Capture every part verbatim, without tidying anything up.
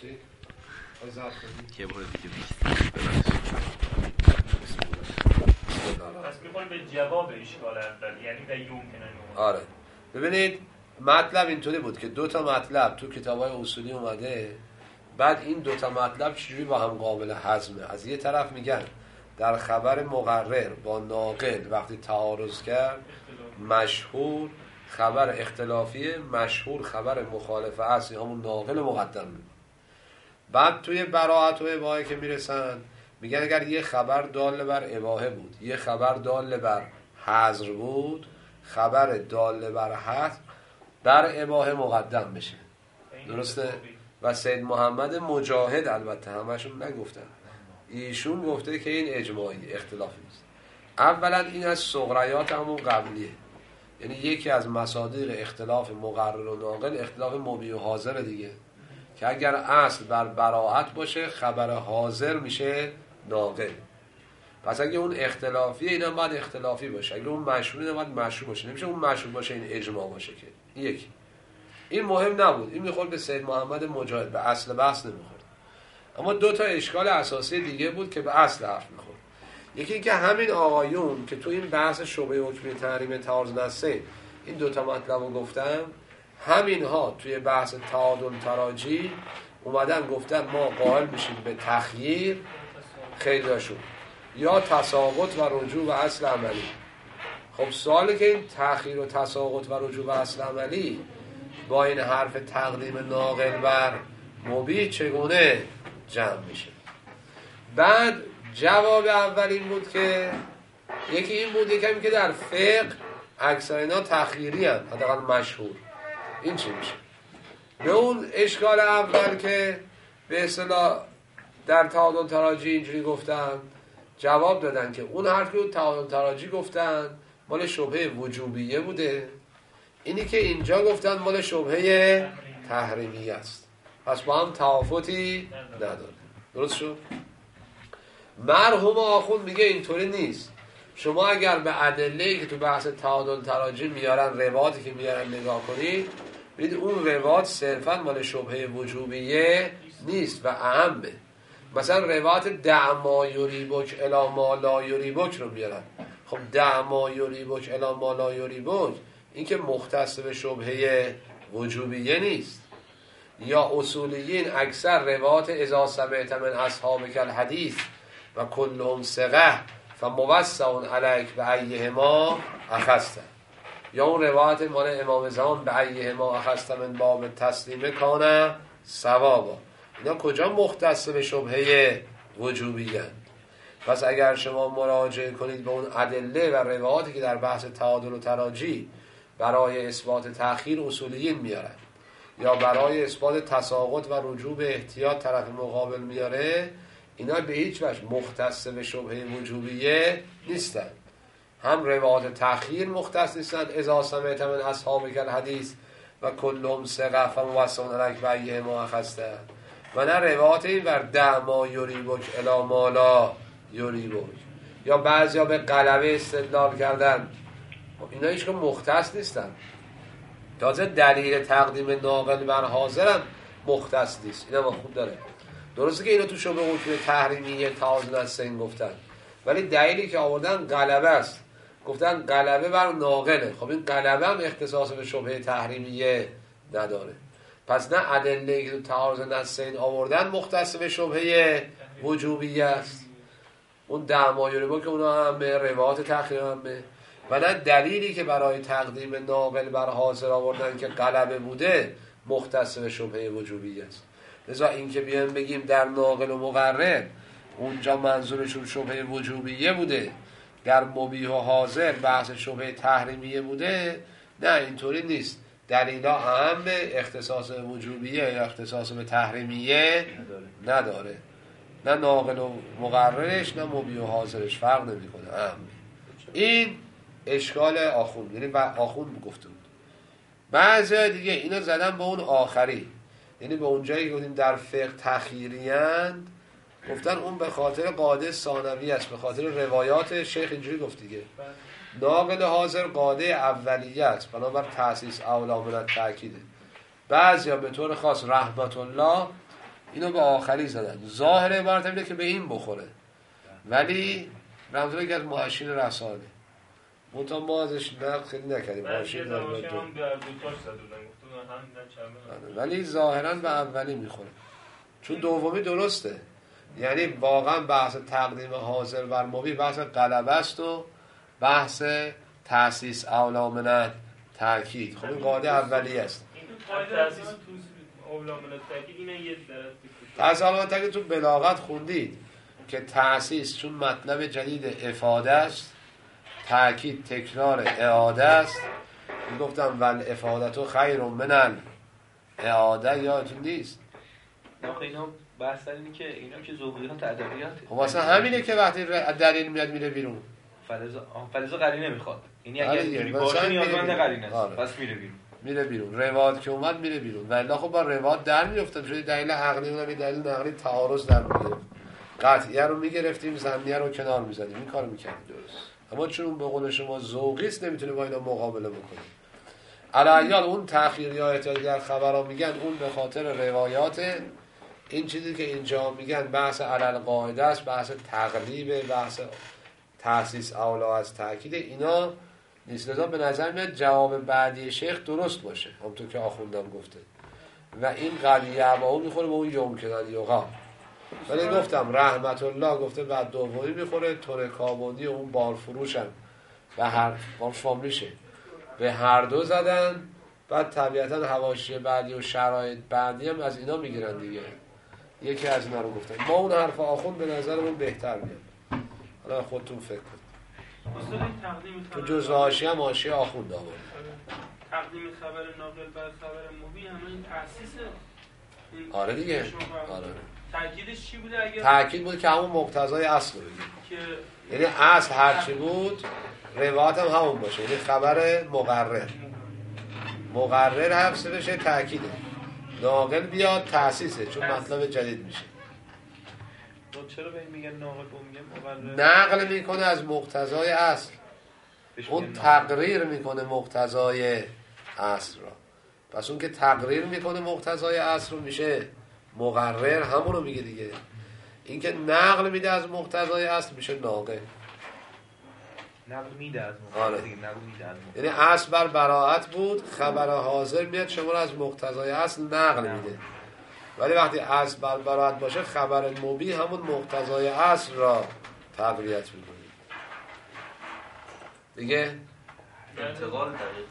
چی؟ یه بار دیگه بیشتر پس میخوره به جواب اشکال اول، یعنی و یمکنه نمونه. آره ببینید مطلب اینطوری بود که دو تا مطلب تو کتاب‌های اصولی اومده، بعد این دو تا مطلب چجوری با هم قابل هضمه. از یه طرف میگن در خبر مقرر با ناقل وقتی تعارض کرد مشهور خبر اختلافیه، مشهور خبر مخالفه است، همون ناقل مقدم میده. بعد توی براءت و اباحه که میرسن میگن اگر یه خبر دال بر اباحه بود، یه خبر دال بر حظر بود، خبر دال بر حظر در اباحه مقدم بشه. درسته؟ و سید محمد مجاهد البته همشون نگفتن، ایشون گفته که این اجماعی اختلافی نیست. اولا این از صغریات همون قبلیه، یعنی یکی از مصادیق اختلاف مقرر و ناقل اختلاف مبیح و حاضر دیگه، که اگر اصل بر براءت باشه خبر حاضر میشه ناقل. پس اگه اون اختلافیه اینا باید اختلافی باشه، اگه اون مشهوره باید مشهور باشه، نمیشه اون مشهور باشه این اجماع باشه که. یکی این مهم نبود، این میخورد به سید محمد مجاهد، به اصل بحث نمیخورد. اما دو تا اشکال اساسی دیگه بود که به اصل حرف میخورد. یکی این که همین آقایون که تو این بحث شبهه حکمی تحریم تعارض نصین این دو تا مطلب رو گفتم، همین ها توی بحث تعادل تراجی اومدن گفتن ما قائل میشیم به تخییر خیلیاشون یا تساقط و رجوع به اصل عملی. خب سوالی که این تخییر و تساقط و رجوع به اصل عملی با این حرف تقدیم ناقل بر مبیح چگونه جمع میشه؟ بعد جواب اول این بود که یکی این بود، یکی که در فقه اکثر اینا تخییری هست، حداقل مشهور. این چی میشه؟ به اون اشکال اول که به اصطلاح در تعادل تراجی اینجوری گفتن، جواب دادن که اون حرفی که تعادل تراجی گفتن مال شبهه وجوبیه بوده، اینی که اینجا گفتن مال شبهه تحریمیه است، پس با هم توافقی نداره. درست شد؟ مرحوم آخوند میگه اینطوری نیست. شما اگر به ادله‌ای که تو بحث تعادل تراجی میارن، روایاتی که میارن نگاه کنید، ببینید اون روایات صرفا مال شبهه وجوبیه نیست و اهمه. مثلا روایت دع ما یریبک الی ما لا یریبک رو میارن. خب دع ما یریبک الی ما لا یریبک این که مختص به شبهه وجوبیه نیست. یا اصولیین اکثر روایت اذا سمعت من اصحابک الحدیث و کلهم ثقه فموسع علیک به ایهما اخذت، یا اون روایت مال امام زمان به ایهما اخذت من باب تسلیم کان ثوابا، اینا کجا مختص به شبهه وجوبی هستند؟ پس اگر شما مراجعه کنید به اون ادله و روایاتی که در بحث تعادل و تراجی برای اثبات تأخیر اصولیین میارن یا برای اثبات تساقط و رجوع به احتیاط طرف مقابل میاره، اینا به هیچ وجه مختص به شبهه وجوبیه نیستن. هم روایات تأخیر مختص نیستن اذا سمعت من اصحابک الحدیث و کلهم ثقه فموسع علیک به ایهما اخذت، و نه روایات این ور دع ما یریبک الی ما لا یریبک. یا بعضیا به غلبه استدلال کردن، اینا هیچ که مختص نیستن. تازه دلیل تقدیم ناقل بر حاضرم مختص نیست، اینا ما خوب داره. درسته که اینا تو شبهه حکم تحریمیه تعارض نصین گفتن، ولی دلیلی که آوردن غلبه است، گفتن غلبه بر ناقله. خب این غلبه هم اختصاص به شبهه تحریمیه نداره. پس نه ادله که تو تعارض نصین آوردن مختص به شبهه وجوبیه است، اون دعمایوری با که اونا هم به روایات تأخیر هم به، و نه دلیلی که برای تقدیم ناقل بر حاضر آوردن که غلبه بوده مختص به شبهه وجوبیه است. لذا این که بیان بگیم در ناقل و مقرر اونجا منظورشون شبهه وجوبیه بوده، در مبیح و حاضر بحث شبهه تحریمیه بوده، نه اینطوری نیست. دلیلا اهمه، اختصاص وجوبیه یا اختصاص به تحریمیه نداره. نه ناقل و مقررش نه مبیح و حاضرش فرق نمیکنه، اهمه. این اشکال آخوند، یعنی آخوند گفته بود. بعضی دیگه اینا زدن به اون آخری، یعنی به اونجایی که گفتیم در فقه تخییریند، گفتن اون به خاطر قاعده ثانوی است، به خاطر روایات شیخ اینجوری گفت دیگه. ناقل حاضر قاعده اولیه است، بنابر تأسیس اولا من التأکیده. بعضیا به طور خاص رحمت الله اینو به آخری زدن. ظاهر عبارت اینه که به این بخوره، ولی رمزه یکی از محشین رساله منطقه ما ازش نقل خیلی نکردیم. محشین داریم ولی ظاهرا به اولی میخوره، چون دومی درسته. یعنی واقعا بحث تقدیم حاضر بر مبی بحث غلبه است و بحث تأسیس اولا من تأکید. خب این قاعده اولی است. تأسیس اولا من تأکید تو بلاغت خوندید که تأسیس چون مطلب جدید افاده است، تأکید تکرار اعاده است. می گفتم ول افادتو خیر من اعاده، یادتون نیست؟ نه اینا بحث اینه که اینا که ذوقیات ادبیاته. خب واسه همینه که وقتی دلیل میاد میره بیرون. فلزا فلزا قرینه میخواد. یعنی اگه اینجوری باشه نیازمند قرینه است. پس میره بیرون. میره بیرون. روایت که اومد میره بیرون. ولی خب با روایت در میافتیم. شده دلیل عقلی اونم دلیل نقلی تعارض در میگیره. قطعیه رو میگرفتیم، ضمنیه رو کنار میزدیم. این کارو میکردیم درست. اما چون به قول شما ذوقی است نمیتونه با اینا مقابله بکنه. علیال اون تأخیر یا اعتیاد در خبرها میگن اون به خاطر روایات. این چیزی که اینجا میگن بحث علل قاعده است، بحث تقلیب، بحث تأسیس اولا از تأکید، اینا نیست. لذا به نظر میاد جواب بعدی شیخ درست باشه همونطور که آخوندم گفته و این قلیه اباو میخوره به اون یوم کدن یوغا. ولی گفتم رحمت الله گفته بعد دومی میخوره. تور کابونی و اون بارفروش هم به هر بارفام میشه به هر دو زدن. بعد طبیعتا حواشی بعدی و شرایط بعدی هم از اینا میگیرن دیگه. یکی از اینا رو گفتن. ما اون حرف آخوند به نظرمون بهتر میاد. حالا خودتون فکر کنید. تو جزء حاشیه هم حاشیه آخوند آورد. تقدیم خبر ناقل بر خبر مبی همه این تأسیسه. آره دیگه. آره. تأکیدش چی بوده اگه؟ تأکید بود که همون مقتضای اصل رو بگیم. یعنی اصل هرچی بود روایت هم همون باشه. یعنی خبر مقرر. مقرر حفظ بشه تأکیده. ناقل بیاد تأسیسه چون مطلب جدید میشه. چرا به این میگن ناقل و میگن مقرر؟ نقل میکنه از مقتضای اصل. اون تقریر میکنه مقتضای اصل را. پس اون که تقریر میکنه مقتضای اصل رو میشه مقرر، همون رو میگه دیگه. این که نقل میده از مقتضای اصل میشه ناقل. نقل میده از مقتضای آره. دیگه نقل میده از یعنی اصل بر براءت بود، خبر حاضر میاد شما رو از مقتضای اصل نقل میده. ولی وقتی اصل بر براءت باشه خبر مبی همون مقتضای اصل را تقویت میکنه دیگه. انتقال دقیق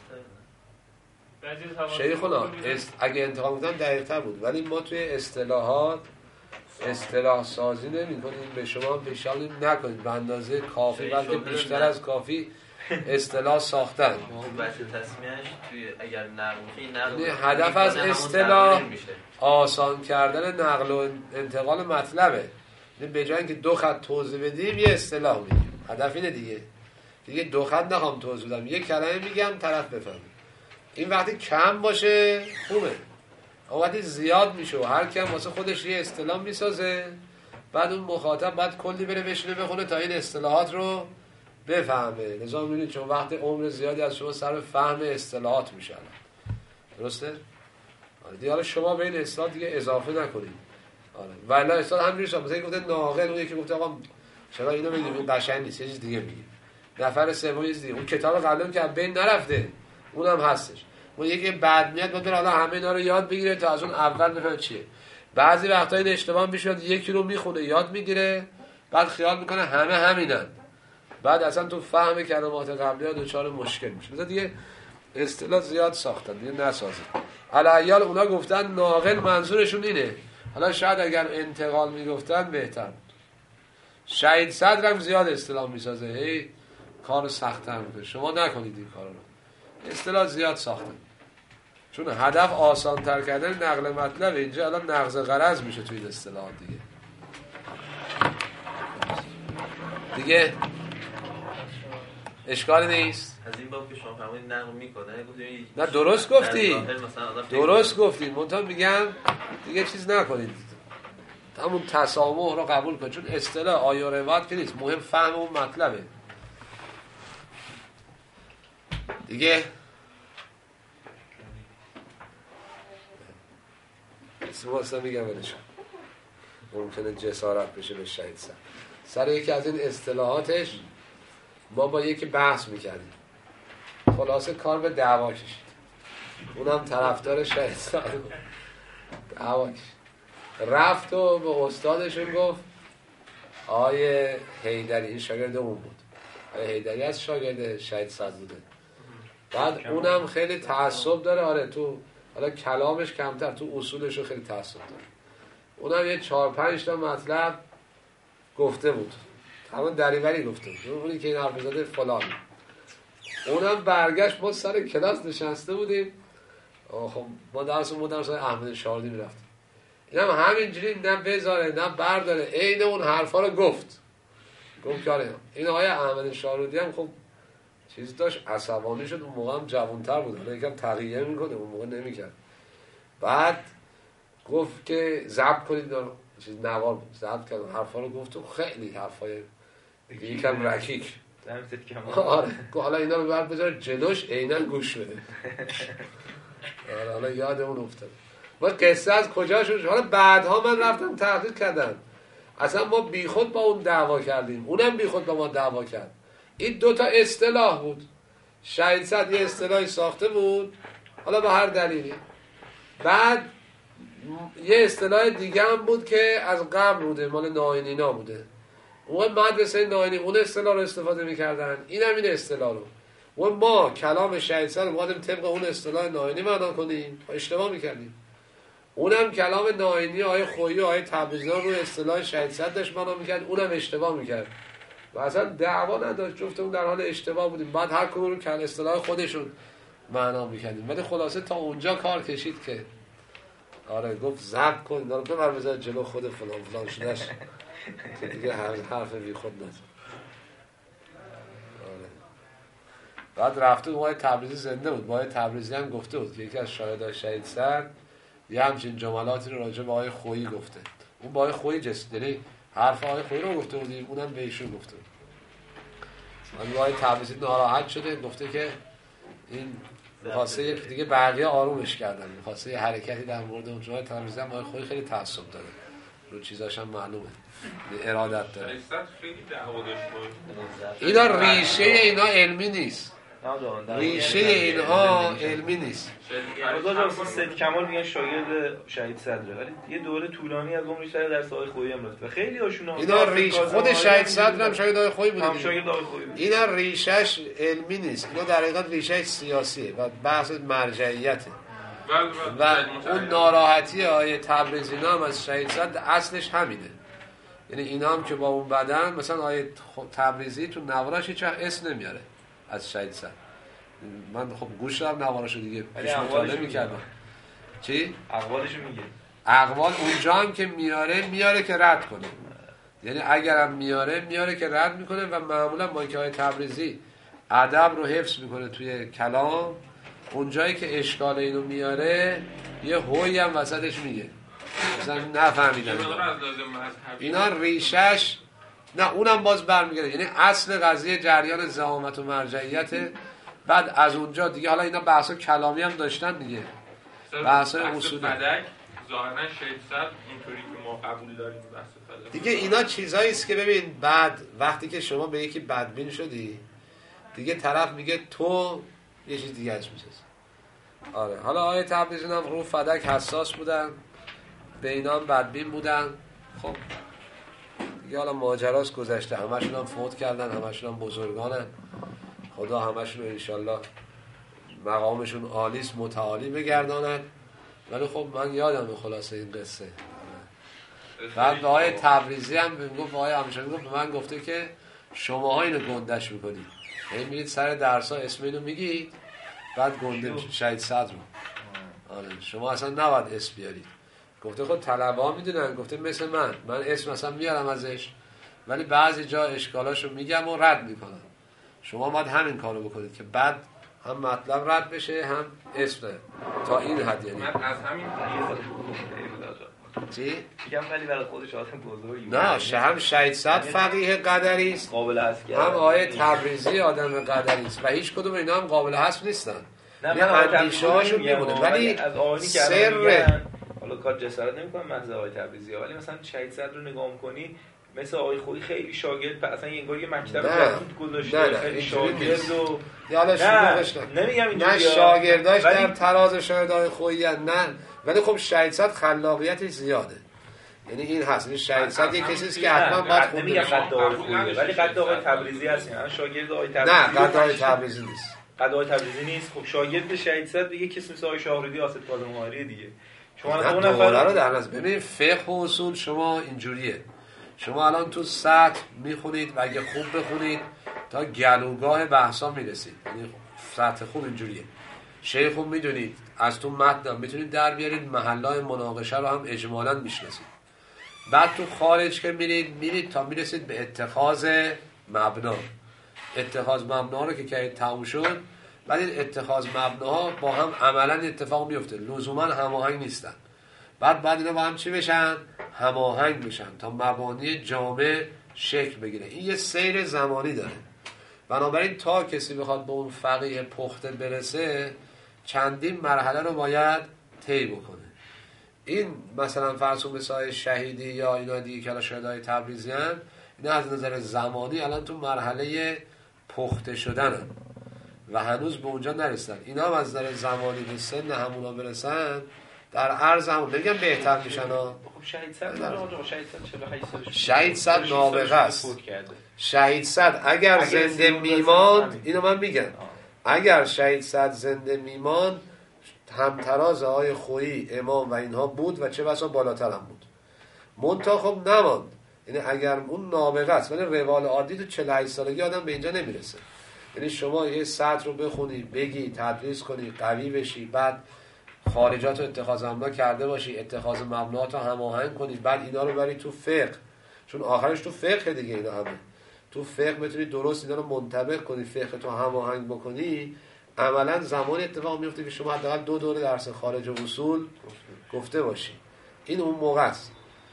شیخونا است... اگه انتقال بودن دقیق تر بود، ولی ما توی اصطلاحات اصطلاح سازی نمی کنیم. به شما پیشنهاد نکنید به اندازه کافی بلکه بیشتر از کافی اصطلاح ساختن. بحث تصمیهش توی اگر نقل نقل یعنی هدف از اصطلاح آسان کردن نقل و انتقال مطلبه. یعنی به جای اینکه دو خط توضیح بدیم یه اصطلاح میگیم. هدف اینه دیگه. دیگه دو خط نخوام توضیح بدم، یک کلمه میگم طرف بفهمه. این وقتی کم باشه خوبه، اما وقتی زیاد میشه و هر کم واسه خودش یه اصطلاح میسازه، بعد اون مخاطب بعد کلی بره بشینه بخونه تا این اصطلاحات رو بفهمه. لذا میبینید چون وقت عمر زیادی از شما سر فهم اصطلاحات میشه. درسته؟ آره دیگه. حالا شما به این اصطلاح دیگه اضافه نکنید. آره. ولی اصطلاح همینجوری شد. مثلا گفته ناقل، اون یکی گفته آقا چرا اینو میگیم این قشنگ نیست، یه چیز دیگه میگیم. نفر سوم یه چیز دیگه. اون کتاب قبلا که بین نرفته اونم هستش. ما یکی بعد میاد بعد حالا همه اینا رو یاد بگیره تا از اون اول بفهمه چیه. بعضی وقتا این اشتباه میشه، یکی رو میخونه یاد میگیره بعد خیال میکنه همه همینن، بعد اصلا تو فهم کلمات قبلی ها دچار مشکل میشه. مثلا دیگه اصطلاح زیاد ساختن دیگه نسازید. علیال اونا گفتن ناقل منظورشون اینه. حالا شاید اگر انتقال میگفتن بهتر بود. شهید صدرم زیاد اصطلاح میسازه، هی کارو سخت‌تر میکنه. شما نکنید این کارو رو. اصطلاح زیاد ساختن چون هدف آسان تر کردن نقل مطلب. اینجا الان نقض غرض میشه توی این اصطلاحات دیگه. دیگه اشکالی نیست. از این باب که شما فرمودید نقل میکنه نه درست گفتی، درست گفتی. منتها میگم دیگه چیز نکنید، همون تسامح رو قبول کن، چون اصطلاح آیه و روایت که نیست، مهم فهم اون مطلبه دیگه. اسم واسه میگم ولشون. ممکنه جسارت بشه به شهید صدر. سر یکی از این اصطلاحاتش ما با یکی بحث میکردیم، خلاصه کار به دعوا کشید، اونم طرفدار شهید صدر بود، دعوا کشید. رفت و به استادشون گفت آیه حیدری، این شاگرد اون بود، آیه حیدری از شاگرد شهید صدر بوده. بعد اونم خیلی تعصب داره، آره تو حالا کلامش کمتر، تو اصولش خیلی تعصب داره. اونم یه چهار پنج تا مطلب گفته بود، همون دریوری گفته بود، اونی که این حرف زده فلان. اونم برگشت، ما سر کلاس نشسته بودیم، خب ما درس ما درس احمد شاردی میرفتیم، اینم همینجوری نه بذاره نه برداره عین اون حرفا رو گفت. گفت که این آقای احمد شاردی هم خب چیز داشت، عصبانی شد، اون موقع هم جوانتر بود، حالا یکم تغییر میکنه، اون موقع نمیکرد. بعد گفت که ضبط کنید، چیز نوار بود، ضبط کرد حرفا رو گفت و خیلی حرفای دیگه یکم رکیک. آره حالا اینا رو بعد بذار جلوش عیناً گوش بده. آره حالا یادمون افتاد. ما قصه از کجا شد؟ حالا بعدها من رفتم تحقیق کردم، اصلا ما بیخود با اون دعوا کردیم، اونم بیخود با ما دعوا کرد. این دوتا اصطلاح بود، شهید صدر یه اصطلاحی ساخته بود حالا به هر دلیلی، بعد یه اصطلاح دیگه هم بود که از قبل بوده، مال ناینینا بوده، اون مدرسه ناینی اون اصطلاح رو استفاده میکردن، این هم این اصطلاح رو، و ما کلام شهید صدر مقدم طبق اون اصطلاح ناینی معنا کنیم، اشتباه میکردیم. اونم کلام ناینی آیه خویی و آیه تبریزی رو اصطلاح شهید صدر داشت معنا میکرد، اونم اشتباه میکرد و اصلا دعوا نداشت، جفتمون در حال اشتباه بودیم. بعد هر کدوم رو کل اصطلاح خودشون معنا میکردیم، ولی خلاصه تا اونجا کار کشید که آره گفت ضبط کن اینا رو ببر بذار جلو خود فلان فلان شدش که دیگه حرف بی خود نزد. آره. بعد رفته بود، آقای تبریزی زنده بود، آقای تبریزی هم گفته بود که یکی از شاهدای شهید صدر یه همچین جملاتی رو راجع به آقای خویی گفته، اون با آقای خویی جسدی حرف آقای خویی رو گفته بودیم، اونم به ایشون گفته بود. من آقای تبریزی ناراحت شده، گفته که این می‌خواسته دیگه بقیه آرومش کردن، می‌خواسته یه حرکتی در مورد اون جای تبریزی هم آقای خویی خیلی تعصب داره، رو چیزاش هم معلومه ارادت داره. اینا ریشه اینا علمی نیست، ریشه اینها علمی نیست. خدا سید کمال میگن شاگرد شهید صدره، ولی یه دوره طولانی از عمرش در درس آقای خویی هم رفت و خیلی هاشون اینا ریش خود شهید صدر هم شاگرد آقای خویی بوده، شاگرد آقای خویی. اینا ریشش علمی نیست، اینا در حقیقت ریشش سیاسیه و بحث مرجعیته و اون ناراحتی آیه تبریزی هم از شهید صدر اصلش همینه. یعنی اینا هم که با اون بدن، مثلا آیه تبریزی تو نواراش هیچ وقت اسم نمیاره از شهید صدر، من خب گوش دارم نواراشو دیگه پیش مطالعه میکردم. چی؟ اقوالشو میگه، اقوال اونجا هم که میاره میاره که رد کنه، یعنی اگرم میاره میاره که رد میکنه و معمولا ما که های تبریزی ادب رو حفظ میکنه توی کلام، اونجایی که اشکال اینو میاره یه هوی هم وسطش میگه، مثلا نفهمیدن اینا ریشش، نه اونم باز برمیگرده، یعنی اصل قضیه جریان زعامت و مرجعیت. بعد از اونجا دیگه حالا اینا بحثا کلامی هم داشتن دیگه، بحثای اصولی. فدک ظاهرا شهید صدر اینطوری که ما قبول داریم بحث فدک دیگه اینا چیزایی است که ببین بعد وقتی که شما به یکی بدبین شدی دیگه طرف میگه تو یه چیز دیگه اش میشه. آره حالا آیه تبریزی هم رو فدک حساس بودن، به اینا هم بدبین بودن. خب دیگه حالا ماجراست گذشته، همشون هم فوت کردن، همشون هم بزرگانن، خدا همشون رو انشالله مقامشون عالیست متعالی بگردانن. ولی خب من یادم خلاصه این قصه. بعد به آقای تبریزی هم میگفت، به آقای همیشانی گفت، به من گفته که شماها اینو گندش میکنید، یعنی میرید سر درس‌ها اسم اینو میگید بعد گنده میشید شهید صدر رو. آره شما اصلا نباید اسم بیارید. گفته خود طلبه‌ها میدونن، گفته مثل من من اسم اصلا میارم ازش ولی بعضی جا اشکالاشو میگم و رد میکنم. شما باید همین کارو بکنید که بعد هم مطلب رد بشه هم اسم ده. تا این حد. یعنی من از همین چی؟ میگم ولی برای خودش آدم بزرگی نه شه هم شهید صدر فقیه قدری است، قابل حذف هم آیه تبریزی آدم قدری است و هیچ کدوم اینا هم قابل حذف نیستن. نه من اندیشه هاشون میمونه ولی سر کار جسارت نمی‌کنم محض آقای تبریزی، ولی مثلا شهید صدر رو نگاه می‌کنی مثل آقای خویی خیلی شاگرد، اصلا انگار یه مکتب خود گذاشته، خیلی شاگرد و یالا شلوغش نه نمیگم اینجوریه، نه شاگرداش در تراز شاگردای خویی نه، ولی خب شهید صدر خلاقیتش زیاده، یعنی این هست. این شهید صدر یک کسی است که حتما باید خونده نمیگم قد آقای خویی، ولی قد آقای تبریزی هست، یعنی شاگرد آقای تبریزی. نه قد آقای تبریزی نیست، قد آقای تبریزی نیست. خب شاگرد شهید صدر یک کسی مثل آقای شاهرودی آصف کاظم‌آبادی دیگه. شما دو نفر رو در نظر ببینید. فقه و اصول شما اینجوریه، شما الان تو سطح میخونید و اگه خوب بخونید تا گلوگاه بحثا میرسید، یعنی سطح خوب اینجوریه. شیخ خوب میدونید از تو متن میتونید در بیارید، محلهای مناقشه رو هم اجمالاً میشناسید. بعد تو خارج که میرید میرید تا میرسید به اتخاذ مبنا. اتخاذ مبنا رو که که تموم شد، بعد این اتخاذ مبناها با هم عملاً اتفاق میفته، لزوما هماهنگ نیستن. بعد بعد اینا با هم چی بشن؟ هماهنگ بشن تا مبانی جامع شکل بگیره. این یه سیر زمانی داره، بنابراین تا کسی بخواد به اون فقیه پخته برسه چندین مرحله رو باید طی بکنه. این مثلا فرض کن مثال شهیدی یا اینا دیگه که الان شهدای تبریزی هستن، اینا از نظر زمانی الان تو مرحله پخته شدنن و هنوز به اونجا نرسیدن. اینا هم از نظر زمانی به سن همونا برسن در عرض همون نمیگم بهتر میشن ها. شهید صدر شهید صدر چهل و هشت سالشه، شهید صدر نابغه است. شهید صدر اگر, اگر زنده میماند، اینو من میگم، اگر شهید صدر زنده میماند همتراز آقای خویی امام و اینها بود و چه بسا بالاتر هم بود. منتها خب نماند، یعنی اگر اون نابغه است، ولی روال عادی تو چهل و هشت سالگی آدم به اینجا نمیرسه. یعنی شما یه سطر رو بخونی، بگی، تدریس کنی، قوی بشی، بعد خارجات رو اتخاذ مبنا کرده باشی، اتخاذ مبنات رو هماهنگ کنی، بعد اینا رو بری تو فقه، چون آخرش تو فقه دیگه، اینا همه تو فقه بتونی درست اینا رو منطبق کنی، فقه تو هماهنگ بکنی، عملا زمان اتفاق میفته که شما حداقل دو دوره درس خارج و اصول گفته باشی. این اون موقع است.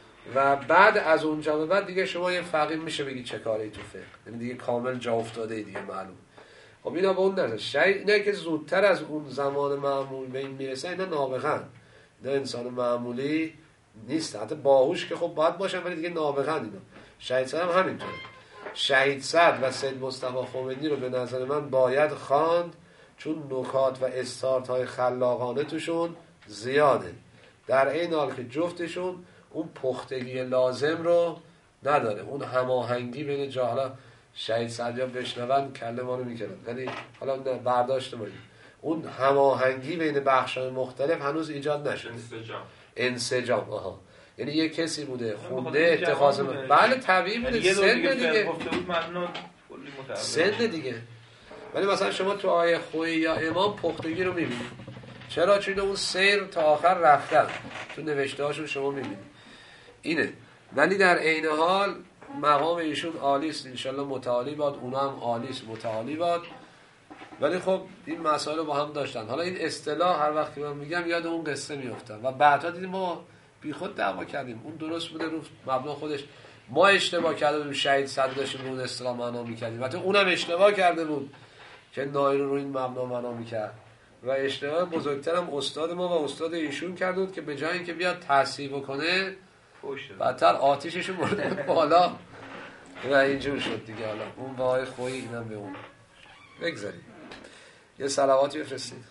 و بعد از اونجا به بعد دیگه شما یه فقیه میشه بگی چه کاری تو فقه، یعنی دیگه کامل جا افتاده دیگه معلوم. خب اینا به اون درسته. شاید اینا که زودتر از اون زمان معمول به این میرسه، اینا نابغه‌ن، اینا انسان معمولی نیست. حتی باهوش که خب باید باشن ولی دیگه نابغه‌ن اینا. شهید صدر هم همینطوره. شهید صدر و سید مصطفی خمینی رو به نظر من باید خواند، چون نکات و استارت‌های خلاقانه توشون زیاده، در این حال که جفتشون اون پختگی لازم رو نداره، اون هماهنگی بین جاهلا. شهید صدر بشنون کله ما رو میکنن، ولی حالا برداشت ما اون هماهنگی بین بخش‌های مختلف هنوز ایجاد نشده. انسجام انسجام آها، یعنی یه کسی بوده خونده اتخاذ من... بله طبیعی بوده، سن دیگه سن دیگه. ولی مثلا شما تو آیه خویی یا امام پختگی رو میبینید. چرا؟ چون اون سیر تا آخر رفتن، تو نوشته هاشون شما میبینید اینه. ولی در عین حال مقام ایشون عالی است، انشالله متعالی باد، اونا هم عالی است متعالی باد. ولی خب این مسائل رو با هم داشتن. حالا این اصطلاح هر وقت که من میگم یاد اون قصه میافتم و بعدا دیدیم ما بی خود دعوا کردیم، اون درست بوده رو مبنا خودش، ما اشتباه کرده بودیم، شهید صدر داشتیم اون اصطلاح معنا میکردیم، البته اونم اشتباه کرده بود که نایر رو این مبنا معنا میکرد و اشتباه بزرگترم استاد ما و استاد ایشون کرده بود که به جای اینکه بیاد تصحیح کنه بدتر آتیششون برده بالا و اینجور شد دیگه. حالا اون وای خویی اینم به اون بگذاریم. یه صلواتی بفرستید.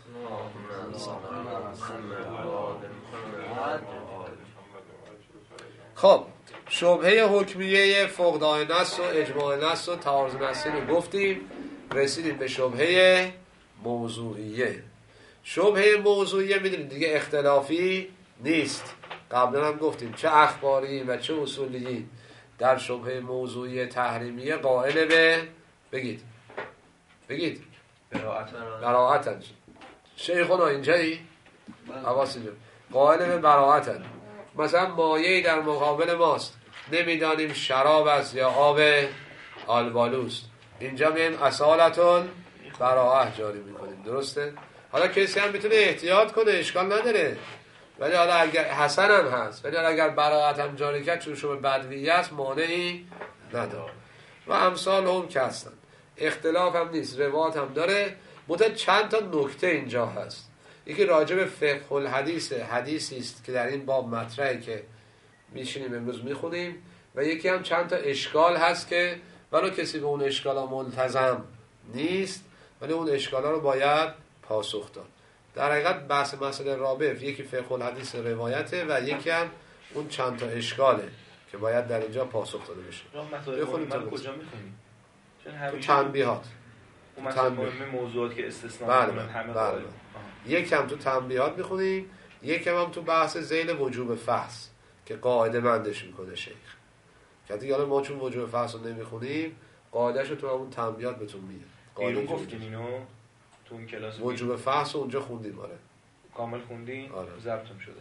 خب شبهه حکمیه فقدان نص و اجماع نص و تعارض نصی رو گفتیم، رسیدیم به شبهه موضوعیه. شبهه موضوعیه میدونید دیگه اختلافی نیست، قبلا هم گفتیم چه اخباری و چه اصولی در شبهه موضوعی تحریمیه قائل به بگید بگید براءتن. شیخونا اینجایی؟ حواس اینجا قائل به براءتن. مثلا مایه‌ای در مقابل ماست، نمیدانیم شراب است یا آب آلبالوست، اینجا میایم اصالتون براءت جاری میکنیم، درسته؟ حالا کسی هم میتونه احتیاط کنه، اشکال نداره، ولی حالا اگر حسن هم هست، ولی اگر براءت هم جاری کرد چون شما بدویه است مانعی نداره و امثال هم که هستن. اختلاف هم نیست، روایت هم داره. متأ چند تا نکته اینجا هست. یکی راجع به فقه الحدیث، حدیثی است که در این باب مطرحه که میشینیم امروز میخونیم، و یکی هم چند تا اشکال هست که ولو کسی به اون اشکالا ملتزم نیست ولی اون اشکالا رو باید پاسخ داد. در حقیقت بحث مسئله رابع یکی فقه الحدیث روایته و یکی هم اون چند تا اشکاله که باید در اینجا پاسخ داده بشه. بخونیم تا کجا میخونیم؟ تو تنبیهات، اون مثلا مهم موضوعات که استثناء بله کنن همه بله. قائل. یکم تو تنبیهات میخونیم، یکم هم تو بحث ذیل وجوب فحص که قاعده مندش میکنه شیخ. که دیگه حالا ما چون وجوب فحص رو نمیخونیم قاعده‌اش رو تو همون تنبیهات بهتون میگه. بیرون گفتین اینو تو اون کلاس وجوب فحص رو اونجا خوندیم. آره کامل خوندین؟ آره. ضبطم شده.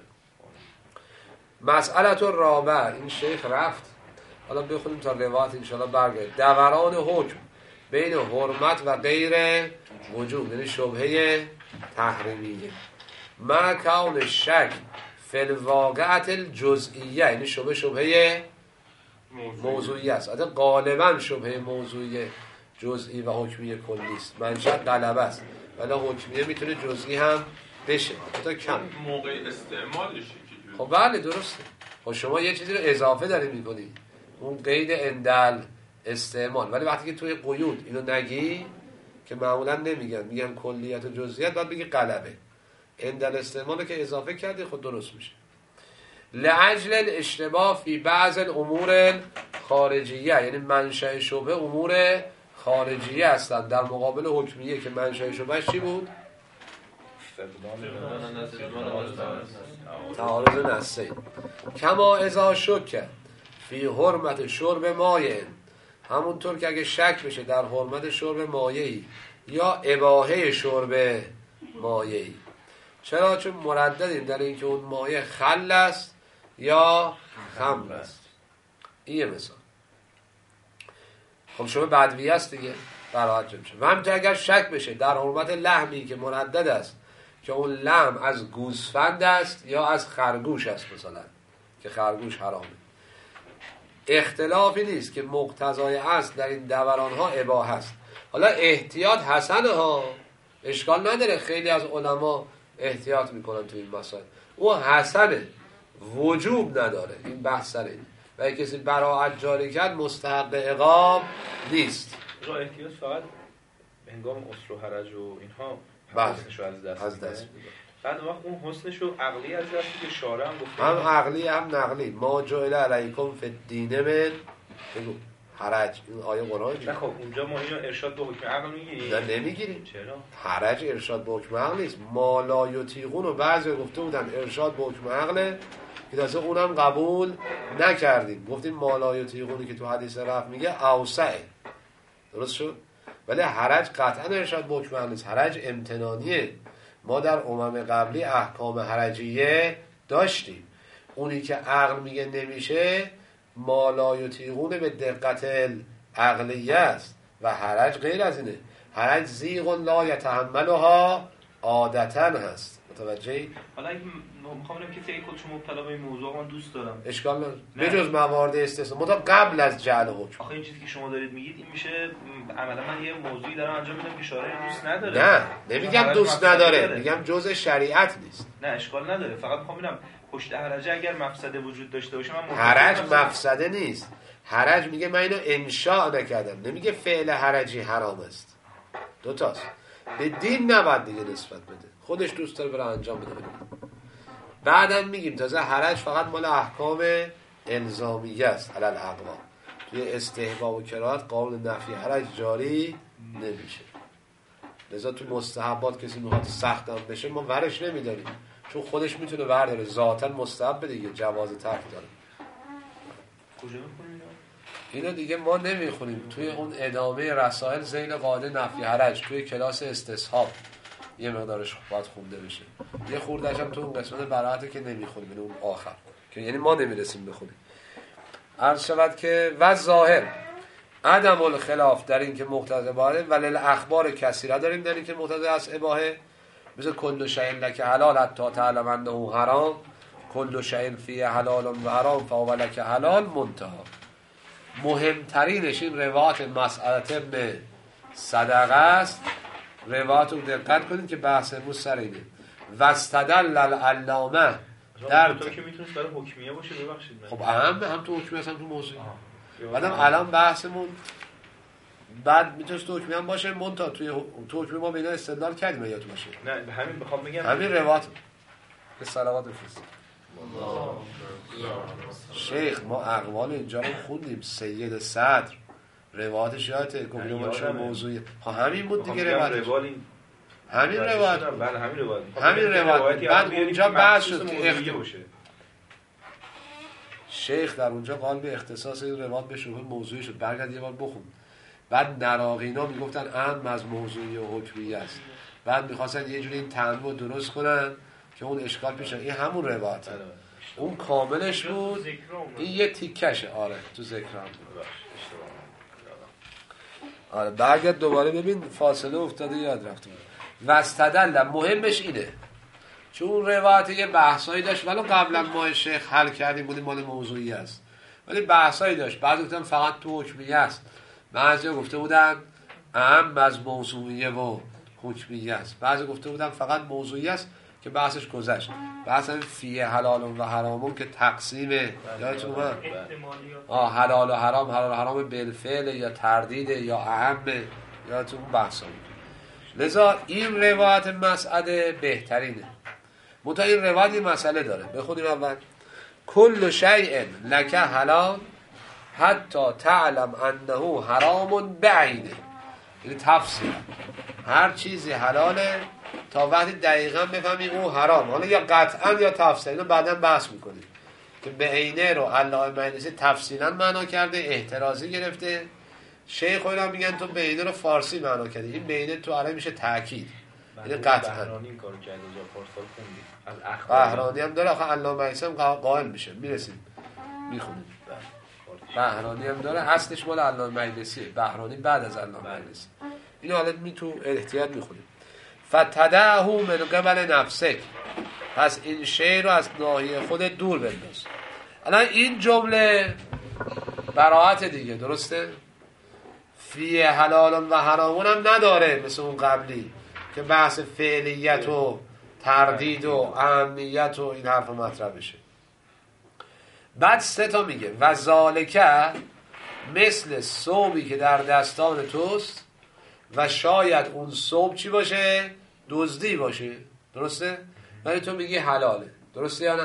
مسئله الرابع، این شیخ رفت، حالا بخونیم تا روایت انشاءالله برگرد. دوران حکم بین حرمت و غیر وجوب، یعنی شبهه تحریمیه، مع کون شک فی الواقعه الجزئیه، یعنی شبهه شبهه موضوعی است. البته غالبا شبهه موضوعی جزئی و حکمی کلی است، منشأ غلبه است، ولی حکمیه میتونه جزئی هم بشه تا کم موقع استعمالش. خب بله درسته. خب شما یه چیزی رو اضافه داری میکنی، اون قید اندل استعمال، ولی وقتی که توی قیود اینو نگی که معمولا نمیگن، میگن کلیت و جزئیات، باید بگی غلبه. اندل استعمال که اضافه کردی خود درست میشه. لعجل الاشتباه فی بعض الامور خارجیه، یعنی منشأ شبهه امور خارجیه هستند در مقابل حکمیه که منشأ شبهش چی بود؟ تعارض نصین. کما اذا شک فی حرمت شرب مایع، همونطور که اگه شک بشه در حرمت شرب مایعی یا اباحه شرب مایعی. چرا؟ چون مرددیم در اینکه اون مایع خل است یا خمر است. این یه مثال. خب شما بدویه است دیگه براحت میشه. و همینطور اگر شک بشه در حرمت لحمی که مردد است که اون لحم از گوسفند است یا از خرگوش است، مثلا که خرگوش حرامه، اختلافی نیست که مقتضای اصل در این دوران ها اباحه است. حالا احتیاط حسنه ها، اشکال نداره، خیلی از علما احتیاط میکنن تو این مسائل، او حسنه، وجوب نداره. این بحث سر این و اگه کسی براعت جاری کرد مستحق عقاب نیست. را احتیاط فقط هنگام عسر و حرج و اینها حسنشو از دست از دست میده. بعد وقت اون حسنشو عقلی از دست میده، شارع هم گفته هم عقلی هم نقلی. ما جعل علیکم فی الدین من بگو حرج، این آیه قرآن. نه خب اونجا ما اینو ارشاد به حکم عقل میگیریم؟ نه نمیگیریم. چرا؟ حرج ارشاد به حکم عقل نیست. ما لا یطیقون و بعضی گفته بودن ارشاد به حکم عقله که تازه اونم قبول نکردیم، گفتیم ما لا یطیقونی که تو حدیث رفع میگه اوسعه، درست شد؟ ولی حرج قطعا ارشاد به حکم عقل نیست، حرج امتنانیه. ما در امم قبلی احکام حرجیه داشتیم، اونی که عقل میگه نمیشه ما لا یطیقون به دقت عقلیه است و حرج غیر از اینه. حرج زیغ لا یتحملها عادتا هست. متوجهی؟ حالا اگه میخوام بگم که فکر خودشون مبتلا به این موضوع من دوست دارم، اشکال نداره بجز موارد استثنا، متا قبل از جعل حکم. آخه این چیزی که شما دارید میگید این میشه عملا من یه موضوعی دارم انجام میدم که شارع دوست نداره. نه نمیگم دوست نداره، داره. میگم جزء شریعت نیست. نه اشکال نداره، فقط میخوام ببینم پشت حرجه اگر مفسده وجود داشته باشه من حرج مفسده نیست. حرج میگه من اینو انشاء نکردم، نمیگه فعل حرجی حرام است. دو تاست. به دین نباید دیگه نسبت بده، خودش دوست داره بره انجام بده. بعدم میگیم تازه حرج فقط مال احکام الزامیه است علل اقوا، توی استحباب و کراهت قانون نفی حرج جاری نمیشه. لذا تو مستحبات کسی میخواد سخت هم بشه ما ورش نمیداریم، چون خودش میتونه ورداره، ذاتاً مستحب دیگه، جواز ترک داره. کجا میخونیم اینو دیگه ما نمیخونیم، توی اون ادامه رسائل ذیل قاعده نفی حرج توی کلاس استصحاب یه مقدارش باید خونده بشه. یه خوردش هم تو اون قسمت براعته که نمیخونیم، اون آخر که یعنی ما نمیرسیم بخونیم. عرض شود که و ظاهر عدم الخلاف در این که مقتضی باره، ولی اخبار کثیره داریم در این که مقتضی از اباحه، مثل کل شیء لک حلال حتی تعلم انه حرام، کل شیء فیه حلال و حرام فهو لک حلال منتهی. مهمترینش این روایت مسئله ابن صدقه است. روایت رو دقت کنید که بحث امروز سر اینه. واستدل العلامه در تو که میتونست برای حکمیه باشه ببخشید. خب اهم هم تو حکمیه هم تو موضوعی. بعدم الان بحثمون بعد میتونست تو حکمیه هم باشه مونتا توی تو حکمیه ما بینا استدلال کردیم یا تو باشه. نه همین بخوام بگم همین روایت به صلوات بفرستید. شیخ ما اقوال اینجا رو خوندیم. سید صدر روایتش یادته گفتیم باشه موضوعی. ها همین بود دیگه روایت. همین روایت. بله همین روایت. همین روایت. بعد اونجا بحث شد که اخت... باشه. شیخ در اونجا قال به اختصاص این روایت به شبه موضوعی شد. برگرد یه بار بخون. بعد نراقینا میگفتن اهم از موضوعی و حکمی است. بعد میخواستن یه جوری این تنوع درست کنن که اون اشکال پیش این همون روایته. اون کاملش بود. این یه تیکشه. آره تو ذکر هم بود. آره برگرد دوباره ببین فاصله افتاده یاد رفته. واستدل مهمش اینه چون روایت یه بحثایی داشت ولی قبلا ما شیخ حل کردیم بودیم مال موضوعی است ولی بحثایی داشت. بعضی گفتن فقط تو حکمیه است. بعضی گفته بودن اهم از موضوعیه و حکمیه است. بعضی گفته بودن فقط موضوعی است که بحثش گذشت. بحث فیه حلال و حرامون که تقسیمه یادتون اومد؟ آه حلال و حرام حلال و حرام بالفعل یا تردید یا اهمه یادتون بحثا بود. لذا این روایت مسئله بهترینه. منتها این روایت این مسئله داره. بخونیم اول کل شیء لک حلال حتی تعلم انه حرام بعینه. یعنی تفسیر هر چیزی حلاله تا وقتی دقیقا بفهمی اون حرام. حالا یا قطعا یا تفسیر. اینو بعدا بحث میکنیم که به عینه رو علامه مجلسی تفصیلا معنا کرده احترازی گرفته. شیخ اینا میگن تو به عینه رو فارسی معنا کردی. این به عینه تو عربی میشه تاکید. یعنی قطعا بهرانی این کارو کرده جا پارسال خوندی از اخبار بهرانی هم داره. آخه علامه مجلسی هم قائل میشه میرسیم میخونیم. بهرانی هم داره اصلش مال علامه مجلسیه. بهرانی بعد از علامه مجلسی. اینو حالا می تو احتیاط میخونیم. فتدعه من قبل نفسک. پس این شی رو از ناحیه خود دور بنداز. الان این جمله براعت دیگه درسته؟ فی حلال و حرامون هم نداره مثل اون قبلی که بحث فعلیت و تردید و اهمیت و این حرف مطرح بشه. بعد سه تا میگه و ذالکه مثل ثوبی که در دستان توست و شاید اون ثوب چی باشه؟ دزدی باشه. درسته؟ ولی تو میگی حلاله. درسته یا نه؟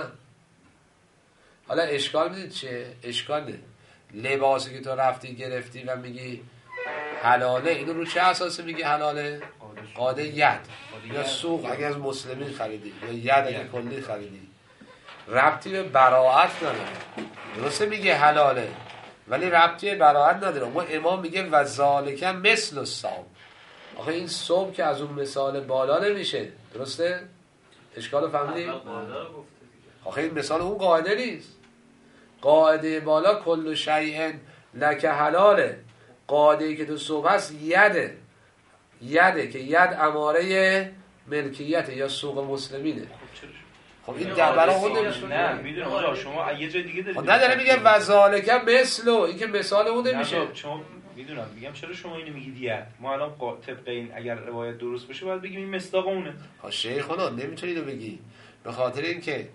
حالا اشکال میدید چه؟ اشکال نه. لباسی که تو رفتی گرفتی و میگی حلاله اینو رو چه اساسی میگی حلاله؟ قاعده ید یا سوق اگه از مسلمین خریدی یا ید اگه کلی خریدی ربطی به براعت نداره. درسته میگه حلاله ولی ربطی به براعت نداره. ما امام میگه و ذالکه مثل الصوم. آخه این صوم که از اون مثال بالا نمیشه. درسته؟ اشکالو فهمیدی؟ آخه این مثال اون قاعده نیست. قاعده بالا کل شیء لک حلاله. قاعده ای که تو صوم هست یده یده که ید اماره ملکیت یا سوق مسلمینه. خب این در برای خود نمیشه. نه میدونم آقا شما یه جای دیگه دارید. خب نداره میگه وذالک مثلو. این که مثال اون نمیشه. شما میدونم میگم چرا شما اینو میگید ید. ما الان طبق این اگر روایت درست بشه باید بگیم این مصداق اونه. ها شیخانا نمیتونی اینو بگی به خاطر اینکه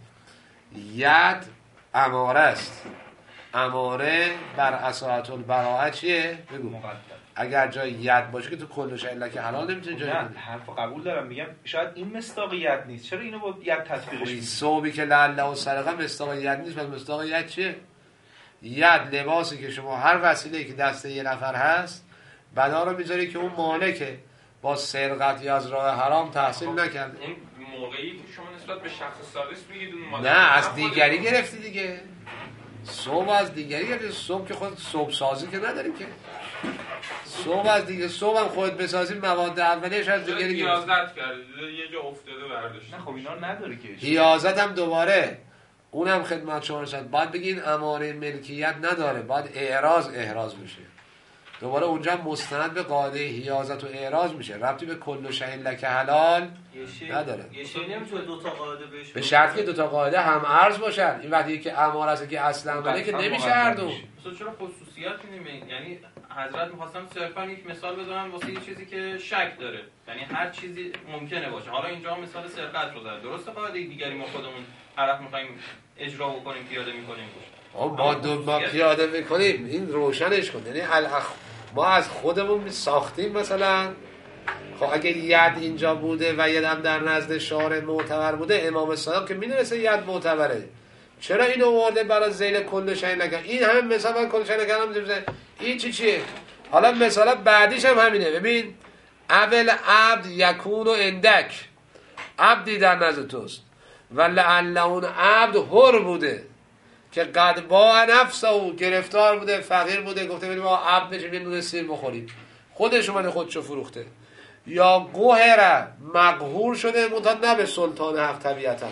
ید اماره است. اماره بر اساس البراءه چیه؟ بگو. اگر جای ید باشه که تو کل شیء لک حلال نمیتونی جای نه حرف قبول دارم. میگم شاید این مصداق ید نیست. چرا اینو با ید تطبیقش میدی؟ ثوبی که لعله و سرقه مصداق ید نیست. پس مصداق ید چیه؟ ید لباسی که شما هر وسیله‌ای که دست یه نفر هست بنا رو میذاری که اون مالکه با سرقت یا از راه حرام تحصیل نکرده. اون موقعی که شما نسبت به شخص سادس میگید اون مالک نه از دیگری گرفتی دیگه. صوب از دیگری گرفتی. صوب که خود صوب سازی که نداری که. صوب از دیگه صوب هم خودت بسازی مواد اولیش از دیگری گرفتی. حیازت کردی یه جا افتاده برداشت. نه خب اینا نداره که. حیازت هم دوباره اونم خدمت شما رسد. باید بگین اماره ملکیت نداره. باید اعراض احراز بشه. دوباره اونجا مستند به قاعده حیازت و اعراض میشه، ربطی به کل شیء لک حلال نداره. یه شی نمیتونه دو تا قاعده بهش به شرط که دو تا قاعده هم عرض باشن. این وقتی که امار است که اصلا ولی که نمیشه هر دو. مثلا چرا خصوصیت نمیشه؟ یعنی حضرت می‌خواستم صرفا یک مثال بزنم واسه یه چیزی که شک داره، یعنی هر چیزی ممکنه باشه. حالا اینجا مثال سرقت رو زدم، درسته قاعده دیگری ما خودمون طرف می‌خوایم اجرا بکنیم پیاده می‌کنیم باشه. ما دو ما پیاده می‌کنیم این روشنش کن. یعنی الاخ ما از خودمون ساختیم مثلا. خب اگه ید اینجا بوده و ید هم در نزد شارع معتبر بوده، امام صادق که می‌دونسته ید معتبره، چرا این آورده برای ذیل کل شیء لک؟ این هم مثلا کل شیء لک هم می‌ذاره. این چی چیه؟ حالا مثلا بعدیش هم همینه. ببین اول عبد یکون و اندک، عبدی در نزد توست و لعله اون عبد حر بوده که قد با نفسه او گرفتار بوده، فقیر بوده، گفته بریم ما عبد بشیم یه نون سیر بخوریم، خودش اومده خودشو فروخته. یا گوهره مقهور شده منتها نه به سلطان حق طبیعتا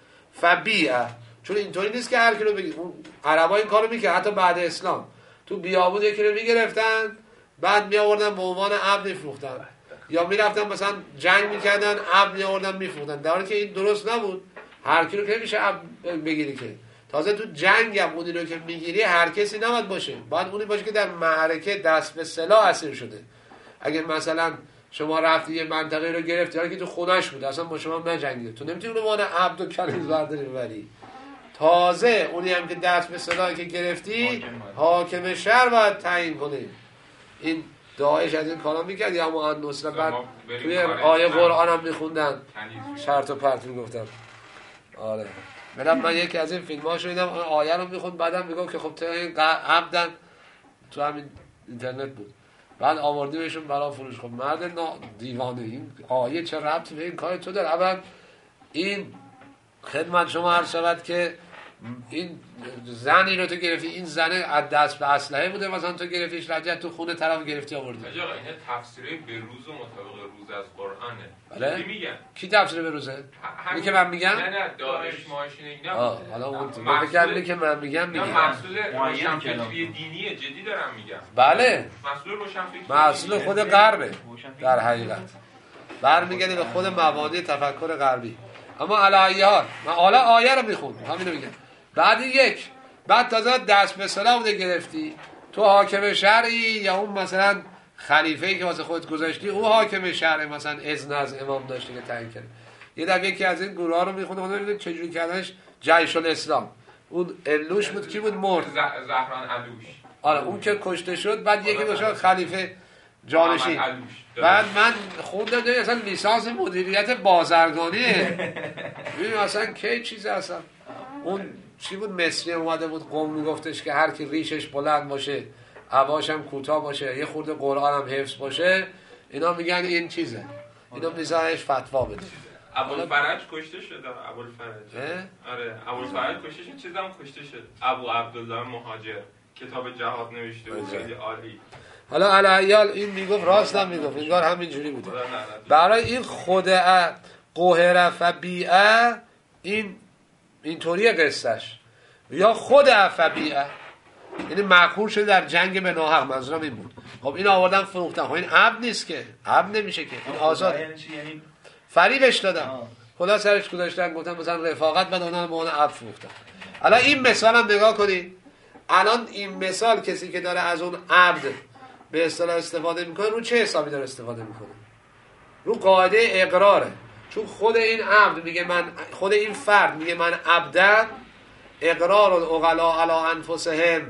فبیعه، چون اینطوری نیست که هر کی رو بگید. اون عربا این کارو میکرد حتی بعد اسلام. تو بیابون یکی رو میگرفتن بعد میآوردن به عنوان عبد میفروختن، یا میرفتن مثلا جنگ میکردن عبد میآوردن میفروختن، در حالی که این درست نبود. هر کی رو که میشه عبد بگیری که. تازه تو جنگ هم اونی رو که میگیری هر کسی نباید باشه، باید اونی باشه که در معرکه دست به سلاح اسیر شده. اگه مثلا شما رفتی یه منطقه رو گرفتی حالا که تو خونش بود اصلا با شما نجنگیده، تو نمیتونی اون عنوان عبد و کنیز برداری ببری. تازه اونی هم که دست به سلاحی که گرفتی حاکم شهر باید تعیین کنه. این داعش از این کارا میکرد یا ما ان نصر بعد توی آیه قرآن هم میخوندن شرط و پرت میگفتن. آره منم من یکی از این فیلم‌ها شدیدم آیه رو میخوند بعدم میگم که خب تو این عبدن، تو همین اینترنت بود، بعد آوردیمشون برای فروش. خب مرد دیوانه این آیه چه ربطی به این کار تو داره؟ اول این خدمت شما عرض شود که این زنی رو تو گرفتی، این زنه از دست به اسلحه بوده مثلا تو گرفتیش رجعت تو خونه طرف گرفتی آوردی. آقا این تفسیره به روز و مطابق روز از قرآنه. بله؟ کی میگن؟ کی تفسیر به روزه؟ اینی که من میگم؟ نه نه داعش ماشین اینا. آه حالا اون تو فکر که من میگم میگم. نه محصول روشنفکری دینیه، جدی دارم میگم. بله. محصول روشنفکری. محصول خود غربه در حقیقت. برمیگرده به خود مبادی تفکر غربی. اما علی حال من حالا آیه رو میخونم همین رو میگم. بعد یک بعد تازه دست به سلاح بوده گرفتی، تو حاکم شرعی یا اون مثلا خلیفه‌ای که واسه خودت گذاشتی او حاکم شرعی مثلا اذن از امام داشته که تعیین کنه. یه دفعه یکی از این گروها رو میخونه اون ببینید چجوری کردنش جیش الاسلام. اون الوش بود کی بود مرد زهران علوش. آره اون که کشته شد بعد یکی بشه خلیفه جانشین. بعد من خوندم دیگه اصلا لیسانس مدیریت بازرگانیه. ببین اصلا کی چیز اصلا اون چی بود مصری اومده بود قوم میگفتش که هر کی ریشش بلند باشه عواش هم کوتاه باشه یه خورده قرآن هم حفظ باشه اینا میگن این چیزه، اینا میذارش فتوا بده. ابوالفرج کشته شد. ابوالفرج آره ابوالفرج کشته شد، چیزام کشته شد. ابو عبدالله مهاجر کتاب جهاد نوشته بود، خیلی عالی. حالا علیال این میگفت راست هم میگفت انگار همین جوری بوده. برای این خدعه قهر فبیعه این اینطوریه قصهش، یا خود فبیعه یعنی مقهور شده در جنگ به ناحق. منظورم این بود. خب این آوردن فروختن، خب این عبد نیست که، عبد نمیشه که، این آزاد. یعنی فریبش دادن خدا سرش گذاشتن گفتن مثلا رفاقت بعد اونها به اون عبد فروختن. الان این مثال هم نگاه کنید. الان این مثال کسی که داره از اون عبد به اصطلاح استفاده میکنه رو چه حسابی داره استفاده میکنه؟ رو قاعده اقراره. چون خود این عبد میگه من، خود این فرد میگه من عبدم، اقرار العقلاء علی انفسهم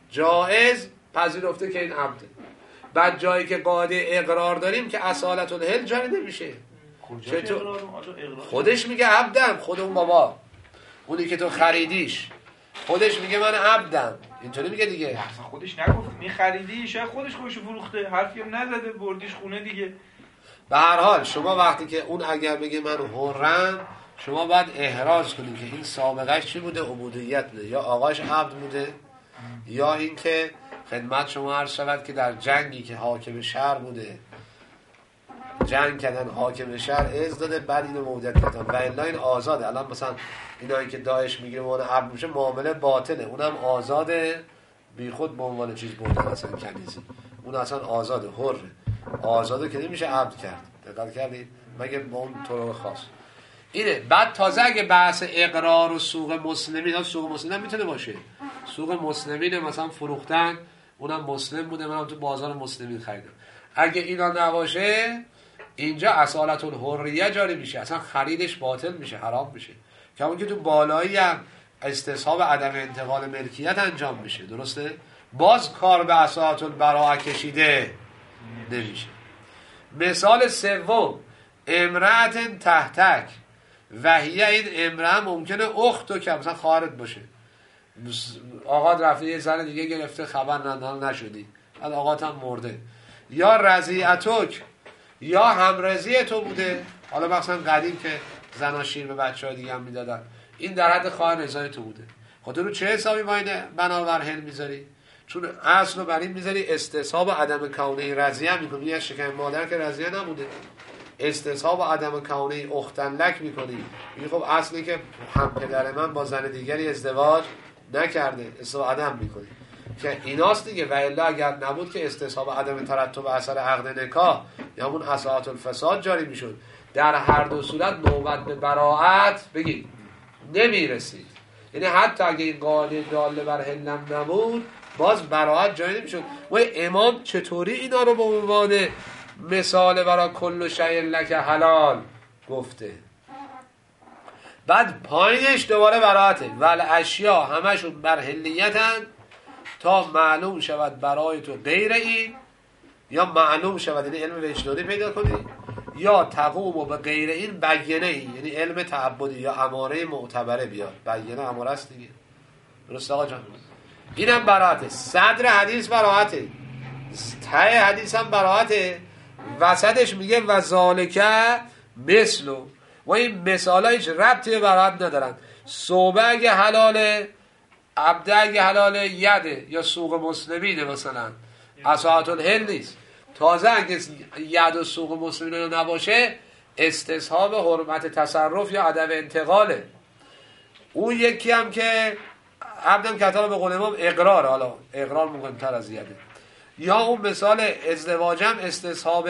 جائز، پذیرفته که این عبده. بعد جایی که قاعده اقرار داریم که اصالت الحل جاری نمیشه. چطور؟ خودش میگه عبدم، خود اون بابا اونی که تو خریدیش خودش میگه من عبدم، اینطوری میگه دیگه. اصلا خودش نگفت می خریدی، شاید خودش خودشو فروخته، حرفی هم نزده، بردیش خونه دیگه. به هر حال شما وقتی که اون اگر بگه من حرم، شما باید احراز کنید که این سابقهش چی بوده؟ عبودیت بوده، یا آقاش عبد بوده، یا اینکه خدمت شما عرض شود که در جنگی که حاکم شهر بوده جنگ کردن، حاکم شهر اذن داده بعد اینو مودت کردن و الا این آزاده. الان مثلا اینایی که داعش میگیره به عنوان عبد میشه معامله باطله، اونم آزاده بی خود به عنوان چیز بردن اصلا کنیزی، اون اصلا آزاده، حره. آزاده که نمیشه عبد کرد. دقت کردید؟ مگه با اون طرق خاص. اینه. بعد تازه اگه بحث اقرار و سوق مسلمین، سوق مسلمین میتونه باشه. سوق مسلمین مثلا فروختن، اونم مسلم بوده، منم تو بازار مسلمین خریدم. اگه اینا نباشه اینجا اصالت الحریه جاری میشه، اصلا خریدش باطل میشه، حرام میشه. که اون که تو بالایی هم استصحاب عدم انتقال ملکیت انجام میشه، درسته؟ باز کار به اصالت البراءه کشیده نمیشه. مثال سوم، امرأت تحتک وحیه، این امرأه ممکنه اختو که مثلا خارج باشه، آقا رفته یه زن دیگه گرفته خبر ندان نشدی، بعد آقا هم مرده، یا رضیعتک یا همرضی تو بوده، حالا مثلا قدیم که زنا شیر به بچه های دیگه هم میدادن، این در حد خواهر رضای تو بوده. خود رو چه حسابی باید بنابر هل میذاری؟ چون اصل رو بر این میذاری استصحاب عدم کونه رضیه میکنی، یه شکم مادر که رضیه نبوده، استصحاب عدم کونه اختن لک میکنی، میگی خب اصلی که هم پدر من با زن دیگری ازدواج نکرده، استصحاب عدم میکنی که ایناست دیگه. و الا اگر نبود که استصحاب عدم ترتب اثر عقد نکاح یا همون اصالت الفساد جاری میشد. در هر دو صورت نوبت به براءت بگید نمیرسید. یعنی حتی اگه این قاعده داله بر حلم نبود باز براءت جاری نمیشد. و امام چطوری اینا رو به عنوان مثال برای کل شیء لک حلال گفته؟ بعد پایینش دوباره براءته، ول اشیا همشون بر حلیتن تا معلوم شود برای تو غیر این، یا معلوم شود یعنی علم وجدانی پیدا کنی، یا تقوم و به غیر این بیانه ای یعنی علم تعبدی یا اماره معتبره بیاد. بیانه اماره است دیگه، درست آقا جان؟ اینم براءته. صدر حدیث براءته، ته حدیث هم براءته، وسطش میگه و ذالکه مثلو. و این مثالا هیچ ربطی به براءت ندارن. صوبه اگه حلاله، عبده اگه حلاله، یده یا سوق مسلمینه مثلا، اصالت الهل نیست. تازه اگه ید و سوق مسلمین نباشه استصحاب حرمت تصرف یا عدم انتقاله. اون یکی هم که عبدم کتاب به قول امام اقرار، حالا اقرار مهمتر از یده. یا اون مثال ازدواجم استصحاب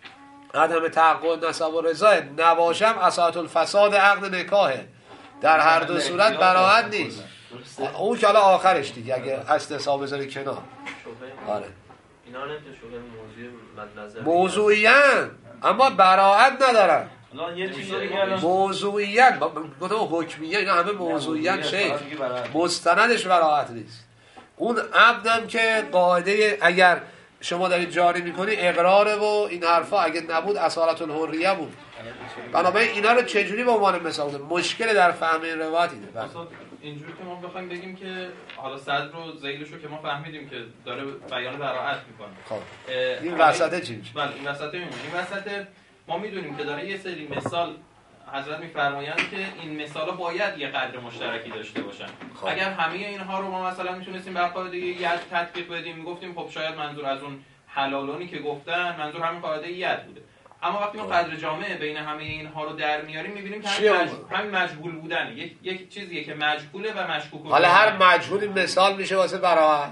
عدم تحقق نسب و رضا نباشم اصالت الفساد عقد نکاهه. در هر دو صورت براءت نیست. اون که حالا آخرش دیگه اگه استصحاب بذاری کنار. آره اینا نه که شده موضوع مد نظر موضوعیان اما براءت ندارن. الان یه چیزی دیگه الان موضوعیان گفتم حکمیه، اینا همه موضوعیان شیخ، مستندش براءت نیست. اون عبدم که قاعده اگر شما دارید جاری میکنی اقراره و این حرفا، اگه نبود اصالت الحریه بود. بنابراین اینا رو چجوری به عنوان مثال ده؟ مشکل در فهم این روایت اینه. اینجوری که ما بخوایم بگیم که حالا صدر و ذیلش رو که ما فهمیدیم که داره بیان براءت میکنه. خب این وسطه چی میشه؟ بله این وسطه میمونه. این وسطه ما میدونیم که داره یه سری مثال حضرت میفرمایند که این مثالا باید یه قدر مشترکی داشته باشن. خب. اگر همه اینها رو ما مثلا میتونستیم به افراد دیگه ید تطبیق بدیم، میگفتیم خب شاید منظور از اون حلالونی که گفتن منظور همین قاعده ید بوده. اما وقتی ما قدر جامع بین همه اینها رو در میاریم میبینیم که همین, مج... همین مجهول بودنه. یک یک چیزیه که مجهوله و مشکوک. حالا هر مجهولی مثال میشه واسه براءت.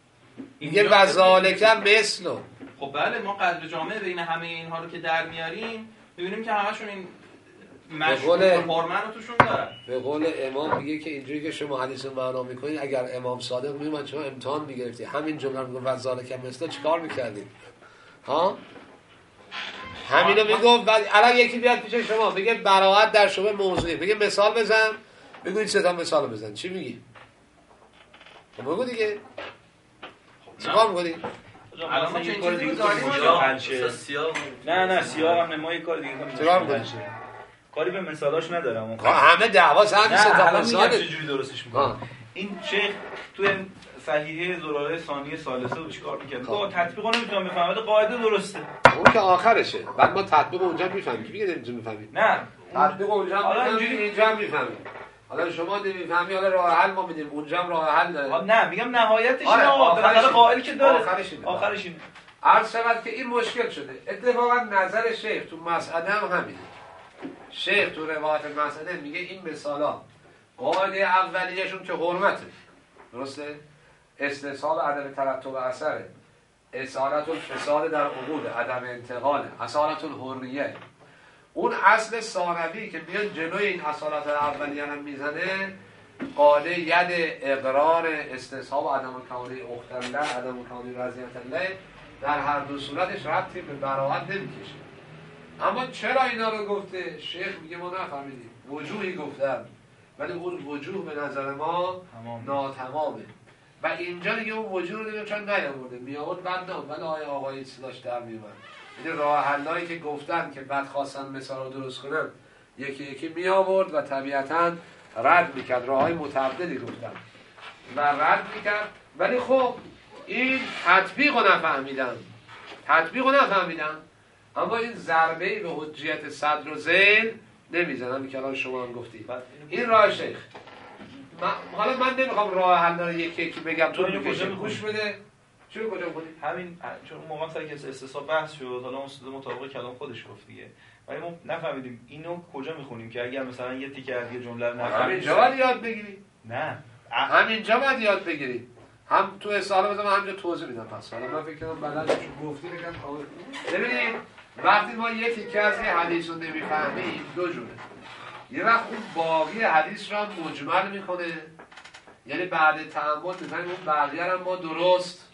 یه وذالکه مثلو. خب بله ما قدر جامع بین همه اینها رو که در میاریم میبینیم که همشون این مشهور فرمان رو توشون دارن. به قول امام میگه که اینجوری که شما حدیث رو معنا میکنید اگر امام صادق میومد شما امتحان میگرفتی همین جمله رو میگفت وذالکه مثل چیکار میکردید؟ ها؟ همینو میگفت. بعد الان یکی بیاد پیش شما بگه براءت در شبه موضوعی، بگه مثال بزن، بگو این سه تا مثال بزن، چی میگی؟ خب بگو دیگه. چیکار میکنی؟ الان ما چه کار دیگه کنیم؟ نه نه سیاه هم نه، ما یه کار دیگه کنیم. کاری به مثالاش ندارم. همه دعوا سر سه تا مثال. چجوری درستش میکنه؟ این شیخ تو صحیحه زراره ثانیه ثالثه رو چیکار می‌کنه؟ با تطبیق نمیتونم بفهمم، قاعده درسته. اون که آخرشه. بعد ما تطبیق اونجا میفهمیم. کی میگه نمیتونیم بفهمیم؟ نه. تطبیق اونجا حالا اینجوری اینجا هم میفهمیم. حالا شما نمیفهمی، حالا راه حل ما میدیم. اونجا هم راه حل داره. نه میگم نهایتش اینه. آخرش قائل که داره. آخرش اینه. آخرش اینه. عرض شود که این مشکل شده. اتفاقا نظر شیخ تو مسئله هم همینه. شیخ تو روایت مسئله میگه این مثالا قاعده اولیه‌شون که حرمته. درسته؟ استصحاب عدم ترتب اثره، اصالت الفساد در عقود، عدم انتقاله، اصالت الحریه. اون اصل ثانوی که میاد جلوی این اصالت اولیه هم میزنه، قاعده ید اقرار استصحاب و عدم کمالی اخت الله، عدم کمالی رضیت الله، در هر دو صورتش ربطی به براءت نمیکشه. اما چرا اینا رو گفته؟ شیخ میگه ما نفهمیدیم، وجوهی گفتم ولی اون وجوه به نظر ما ناتمامه و اینجا دیگه اون وجوه رو دیگه چون نیاورده، میآورد بعد نه، ولی آقای آقایی صداش در میومد. یعنی راه حلایی که گفتن که بعد خواستن مثال رو درست کنن یکی یکی میآورد و طبیعتاً رد میکرد، راه های متعددی گفتن و رد میکرد. ولی خب این تطبیق رو نفهمیدن، تطبیق رو نفهمیدن اما این ضربه به حجیت صدر و ذیل نمیزنن که الان شما هم گفتید. این راه شیخ. من حالا من نمیخوام راه حل رو یکی یکی بگم، تو اینو کجا گوش بده. چرا کجا بودی؟ همین چون اون موقع سر که استصحاب بحث شد، حالا استاد مطابق کلام خودش گفت دیگه. ولی ما نفهمیدیم اینو کجا میخونیم که اگر مثلا یه تیکه از یه جمله رو نفهمیم همینجا باید یاد بگیری. نه همینجا باید یاد بگیری. هم تو اصاله بذار من همینجا توضیح میدم. پس حالا من فکر کنم بلد چون گفتی بگم قابل. ببینید وقتی ما یه تیکه از یه حدیث رو نمیفهمیم دو جوره. یه وقت اون باقی حدیث رو مجمل میکنه، یعنی بعد تأمل میفهمیم اون بقیه رو ما درست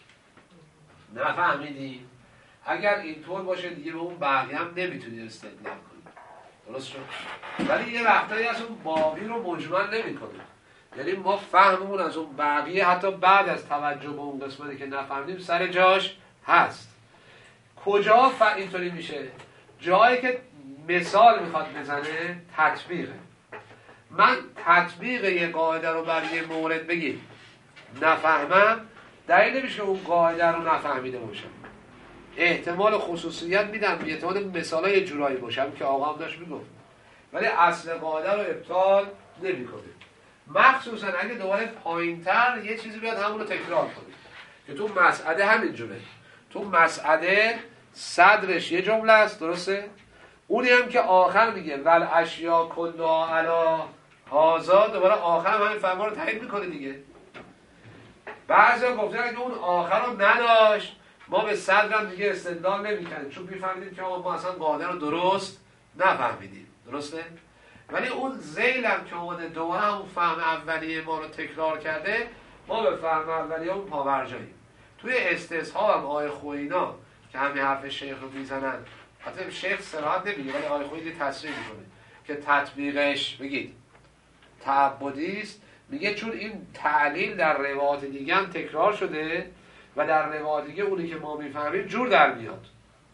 نفهمیدیم. اگر اینطور باشه دیگه به اون بقیه هم نمیتونی استدلال کنی، درست شد؟ ولی یه وقتایی از اون باقی رو مجمل نمیکنه، یعنی ما فهممون از اون بقیه حتی بعد از توجه به اون قسمتی که نفهمیدیم سر جاش هست. کجا ف... اینطوری میشه؟ جایی که مثال میخواد بزنه تطبیقه. من تطبیق یه قاعده رو بر یه مورد بگیم نفهمم، دلیل نمیشه که اون قاعده رو نفهمیده باشم. احتمال خصوصیت میدم، احتمال مثال یه جورایی باشم که آقا هم داشت میگفت، ولی اصل قاعده رو ابطال نمیکنه. مخصوصا اگه دوباره پایینتر یه چیزی بیاد همون رو تکرار کنید که تو مسعده همین جوره. تو مسعده صدرش یه جمله است، درسته؟ اونی هم که آخر میگه ول اشیا کلها علی هازا، دوباره آخر هم همین فرمان رو تایید میکنه دیگه. بعضی ها گفتن اگه اون آخر رو نداشت ما به صدرم دیگه استدلال نمیکنیم، چون میفهمیدیم که ما اصلا قاعده رو درست نفهمیدیم، درسته؟ ولی اون ذیل هم که اومده دوباره همون فهم اولیه ما رو تکرار کرده، ما به فهم اولیه اون پاورجاییم. توی استصحاب هم آقای خوینا که همین حرف شیخ رو میزنن، حتی شیخ صراحت نمیگه ولی آقای خوینا تصریح میکنه که تطبیقش بگید تعبدی است، میگه چون این تعلیل در روایات دیگه هم تکرار شده و در روایات دیگه اونی که ما میفهمیم جور در میاد.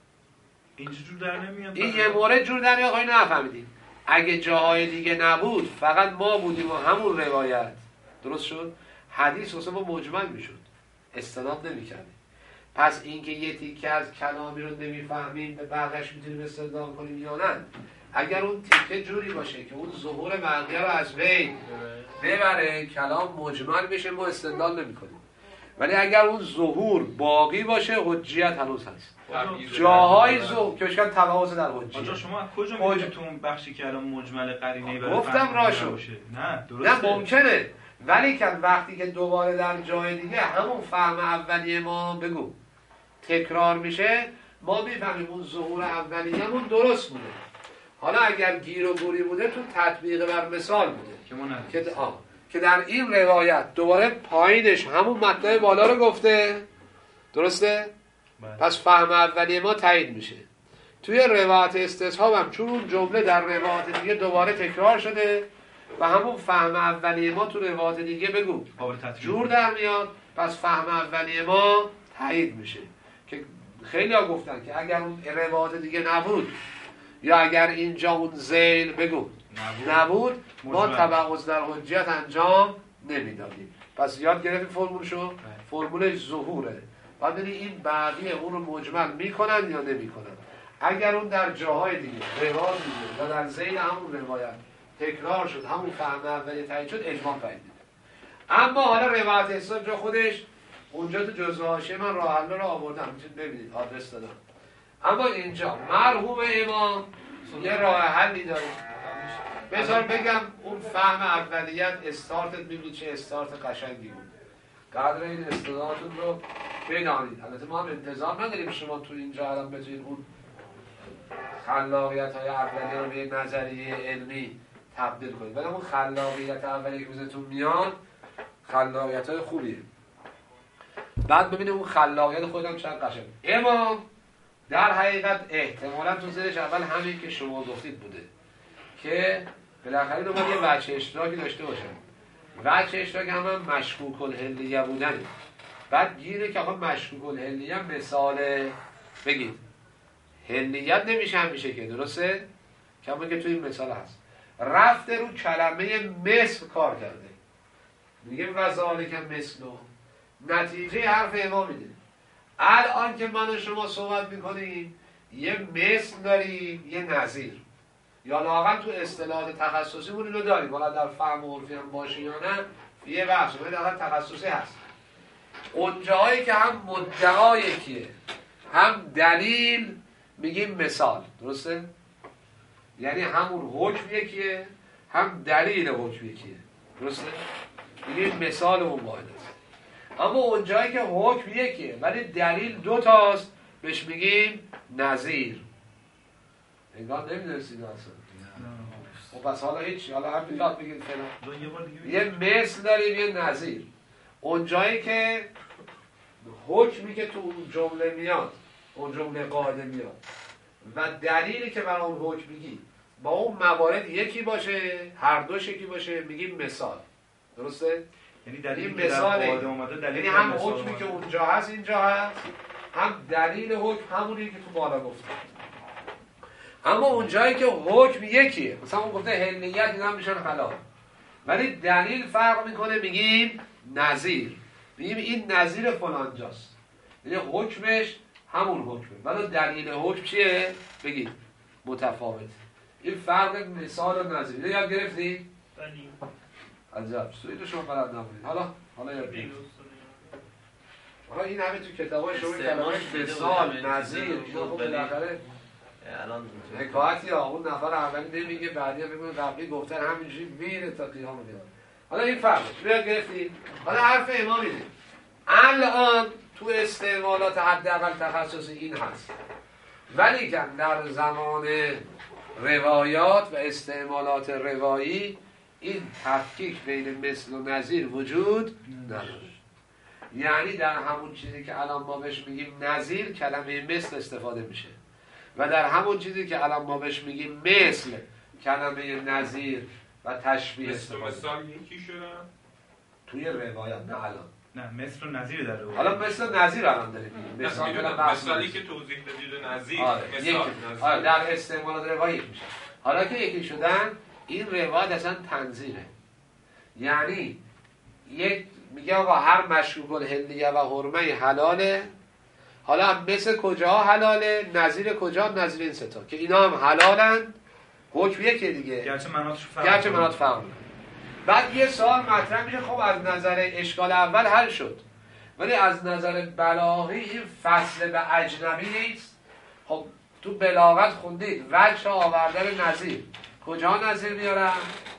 اینجا جور در نمیاد. این یه مورد جور در میاد، آقای نفهمیدیم. اگه جاهای دیگه نبود فقط ما بودیم و همون روایت درست شد، حدیث واسه ما مجمل میشد، استناد نمی‌کردیم. پس اینکه یه تیکه از کلامی رو نمیفهمیم به بقیه‌اش میتونیم استدلال کنیم یا نه، اگر اون تیکه جوری باشه که اون ظهور بقیه رو از بین ببره کلام مجمل بشه ما استدلال نمی‌کنیم. ولی اگر اون ظهور باقی باشه حجیت هنوز هست. جاهای ظهور که بشکن تبعوض در حجیت. آجا شما کجا میگید تو اون بخشی که الان مجمل قرینه‌ای برای گفتم راشو نه درسته، نه ممکنه، ولی که وقتی که دوباره در جای دیگه همون فهم اولیه ما بگو تکرار میشه ما میفهمیم اون ظهور اولیه‌مون درست بوده. حالا اگر گیر و گوری بوده تو تطبیق بر مثال بوده که ما نه که آه که در این روایت دوباره پایینش همون مطلب بالا رو گفته، درسته؟ بله. پس فهم اولیه ما تایید میشه. توی روایت استصحاب هم چون اون جمله در روایت دیگه دوباره تکرار شده و همون فهم اولیه ما تو روایت دیگه بگو جور در میاد، پس فهم اولیه ما تایید میشه. که خیلی ها گفتن که اگر اون روایت دیگه نبود یا اگر اینجا اون ذیل بگو نبود, نبود ما تبعوض در حجیت انجام نمیدادیم. پس یاد گرفتی فرمولشو؟ فرمولش ظهوره. بعد ببینید این بقیه اون رو مجمل میکنن یا نمیکنن. اگر اون در جاهای دیگه روایت دیگه و در ذیل همون روایت تکرار شد همون فهم اولیه تایید شد اجماع تایید میده. اما حالا روایت اسلام جا خودش اونجا تو جزء حاشیه من راه حل رو آوردم، میتونید ببینید آدرس دادم. اما اینجا مرحوم امام یه راه حلی داره. مثلا بگم اون فهم اولیت استارتت میبینید چه استارت قشنگی بود. قدر این استعدادتون رو بدانید. البته ما هم انتظار نداریم شما تو اینجا الان بتونید اون خلاقیت های اولیه رو به نظریه علمی تبدیل کنید، ولی اون خلاقیت اولیه که بزنتون میاد خلاقیت های خوبیه. بعد ببینید اون خلاقیت خودم چند قشنگ. اما در حقیقت احتمالا تو ذهنش اول همین که شما گفتید بوده که بالاخره دو باید یه وجه اشتراکی داشته باشن. وجه اشتراک هم, هم مشکوک الحلیه بودنه. بعد گیره که آقا مشکوک الحلیه مثال بگید حلیت نمیشه همیشه که درسته؟ کما که توی این مثال هست رفته رو کلمه مثل کار کرده، میگه وذالک مثلو، نتیجه حرف اما میده. الان که من و شما صحبت میکنیم یه مثل داریم یه نظیر، یا لااقل تو اصطلاحات تخصصی مون اینو داریم، حالا در فهم و عرفی هم باشه یا نه یه بحث ولی در تخصصی هست. اونجایی که هم مدعا یکیه هم دلیل میگیم مثال، درسته؟ یعنی همون حکم یکیه هم دلیل حکم یکیه، درسته؟ میگیم مثال اون واحد است. اما اونجایی که حکم یکیه ولی دلیل دو تاست بهش میگیم نظیر. انگار نمیدونستید اصلا. خب پس حالا هیچی، حالا هم بیاد بگید فلان. یه مثل داریم یه نظیر. اونجایی که حکمی که تو اون جمله میاد، اون جمله قاعده میاد و دلیلی که برای اون حکم میگی با اون موارد یکی باشه، هر دوش یکی باشه، میگیم مثال. درسته؟ یعنی دلیلی که در قاعده اومده، دلیل یعنی هم حکمی که اونجا هست اینجا هست، هم دلیل حکم همونی که تو بالا گفتم. اما اونجایی که حکم یکیه، مثلا اون گفته حلیت اینا میشن حلال، ولی دلیل فرق میکنه، میگیم نظیر. میگیم این نظیر فلان جاست، یعنی حکمش همون حکمه ولی دلیل حکم چیه؟ بگید متفاوت. این فرق مثال و نظیر یاد گرفتید؟ بله. عجب، سویدو شما بلد نبودید. حالا حالا یاد گرفتید. حالا این همه تو کتابای شما کلمه مثال، نظیر، اینا خب بالاخره الان حکایتی ها اون نفر اولی نمیگه بعدی هم بگم قبلی گفتن همینجوری میره تا قیام قیامت. حالا این فرقه چی یاد گرفتید؟ حالا حرف امام اینه الان تو استعمالات حداقل تخصصی این هست، ولی که در زمان روایات و استعمالات روایی این تفکیک بین مثل و نظیر وجود نداره. یعنی در همون چیزی که الان ما بهش میگیم نظیر کلمه مثل استفاده میشه و در همون چیزی که الان ما بهش میگیم مثل کلمه نظیر و تشبیه استفاده میشه. مثال یکی شدن توی روایات نه الان. نه مثل و نظیر در روایات. حالا مثل نظیر الان داریم. مثال مثالی که توضیح دادید نظیر آره. مثال نظیر. آره. در استعمالات روایی میشه. حالا که یکی شدن این روایت اصلا تنظیره. یعنی یک میگه آقا هر مشروب الحلیه و حرمه حلاله. حالا مثل کجا حلاله؟ نظیر کجا؟ نظیر این ستا که اینا هم حلالن، حکم یکی دیگه گرچه مناطش فرق گرچه مناط فرق. بعد یه سوال مطرح میشه، خب از نظر اشکال اول حل شد ولی از نظر بلاغی این فصل به اجنبی نیست. خب تو بلاغت خوندید وجه آوردن نظیر، کجا نظیر میارن؟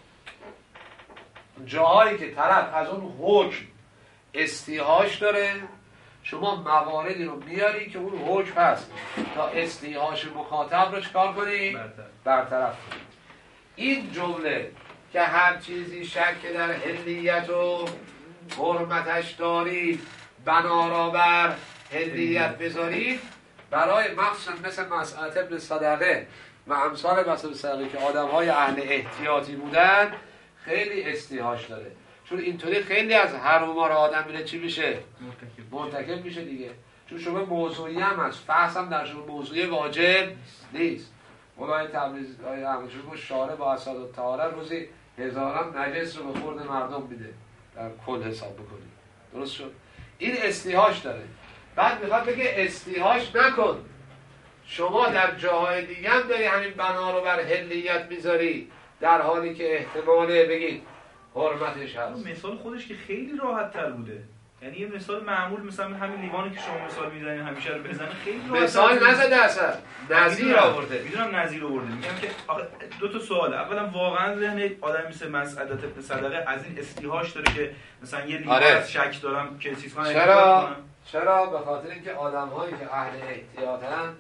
جاهایی که طرف از اون حکم استیحاش داره، شما مواردی رو میاری که اون حکم هست تا استیحاش مخاطب رو چکار کنی؟ برطرف کنی. این جمله که هر چیزی شک در حلیت و حرمتش دارید بنا را بر حلیت بذارید، برای مخصوصا مثل مسئله ابن صدقه و امثال مسئله صدقه که آدم های اهل احتیاطی بودن خیلی استیحاش داره، چون اینطوری خیلی از حروما رو آدم میره چی میشه؟ مرتکب میشه دیگه. چون شما موضوعی هم هست، فحص هم در شما موضوعی واجب نیست. مولای تبریز های احمدشون گفت شارع با اساد و طهاره روزی هزاران نجس رو به خورد مردم میده در کل حساب بکنید. درست شد؟ این استیحاش داره. بعد میخواد بگه استیحاش نکن، شما در جاهای دیگه هم داری همین بنا رو بر حلیت میذاری در حالی که احتماله بگید حرمتش هست. مثال خودش که خیلی راحت تر بوده. یعنی یه مثال معمول مثلا همین لیوانی که شما مثال میزنید همیشه رو بزنه خیلی مثال نزده اصلا نظیر آورده. میدونم نظیر آورده. میگم که آخه دو تا سواله. اولا واقعا ذهن آدم مثل مسعدت ابن صدقه از این استیهاش داره که مثلا یه لیوان آره. از شک دارم که چیز کنه. چرا چرا به خاطر اینکه آدم‌هایی که اهل احتیاطن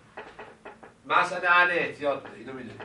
مسعد اهل احتیاط بوده، اینو میدونید.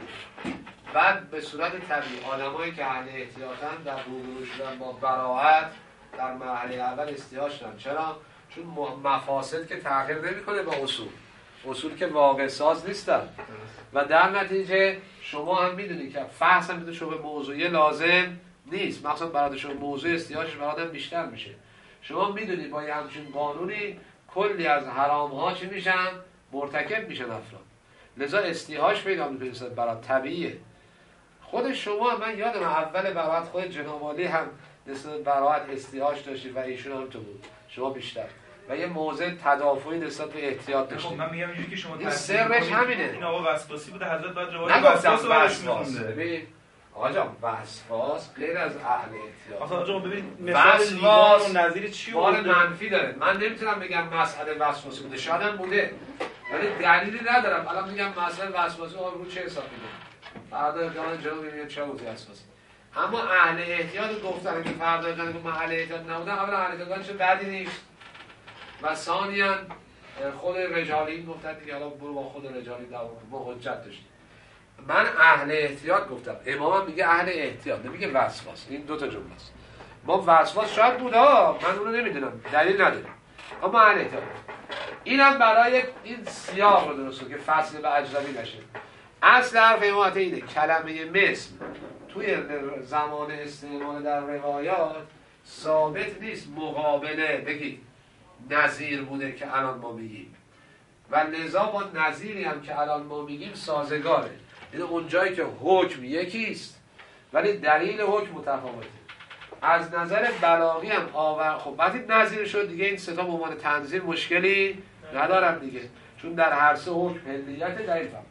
بعد به صورت طبیعی آدمایی که اهل احتیاطن در روبرو شدن با براءت در مرحله اول استیهاش دارن. چرا؟ چون مفاسد که تغییر نمیکنه با اصول، اصول که واقع ساز نیستن و در نتیجه شما هم میدونید که فحص هم میدونید شما موضوعی لازم نیست، مخصوصا برای شما موضوع استیهاش برای بیشتر میشه. شما میدونید با یه همچین قانونی کلی از حرام ها چی میشن؟ مرتکب میشن افراد. لذا استیهاش پیدا میکنه برای طبیعیه. خود شما من یادم اول برات خود جناب عالی هم نسبت براعت استیهاش داشتید و ایشون هم تو بود، شما بیشتر و یه موضع تدافعی نسبت به احتیاط داشتید. خب من میگم اینجوری که شما این سرش همینه. این آقا وسواسی بوده حضرت بعد روایت وسواس براش میخونده. ببین آقا جان وسواس غیر از اهل احتیاط. آخه آقا ببینید مثال لیوان و نظیر چی بود؟ منفی داره. من نمیتونم بگم مسئله وسواسی بوده، شاید هم بوده ولی دلیلی ندارم. الان میگم مسئله وسواسی آقا رو چه حسابی بود؟ فردا جان جلو ببینید چه بود وسواسی. اما اهل احتیاط گفتن که فردا جان که اهل احتیاط نبودن، اولا اهل احتیاط چه بدی نیست و ثانیاً خود رجالی گفتن دیگه حالا برو با خود رجالی دعوا کن، ما حجت داشتیم. من اهل احتیاط گفتم، امامم میگه اهل احتیاط، نمیگه وسواس. این دو تا جمله است. ما وسواس شاید بود ها، من اون رو نمیدونم، دلیل نداره، اما اهل احتیاط. اینم برای این سیاق رو درسته که فصل به اجنبی نشه. اصل حرف امامت اینه کلمه مثل توی زمان استعمال در روایات ثابت نیست مقابله بگید نظیر بوده که الان ما میگیم و لذا با نظیری هم که الان ما میگیم سازگاره. یعنی اون جایی که حکم یکیست ولی دلیل حکم متفاوته. از نظر بلاغی هم آور خب وقتی نظیر شد دیگه این سه تا به عنوان تنظیر مشکلی ندارم دیگه، چون در هر سه حکم حلیت دلیل فهم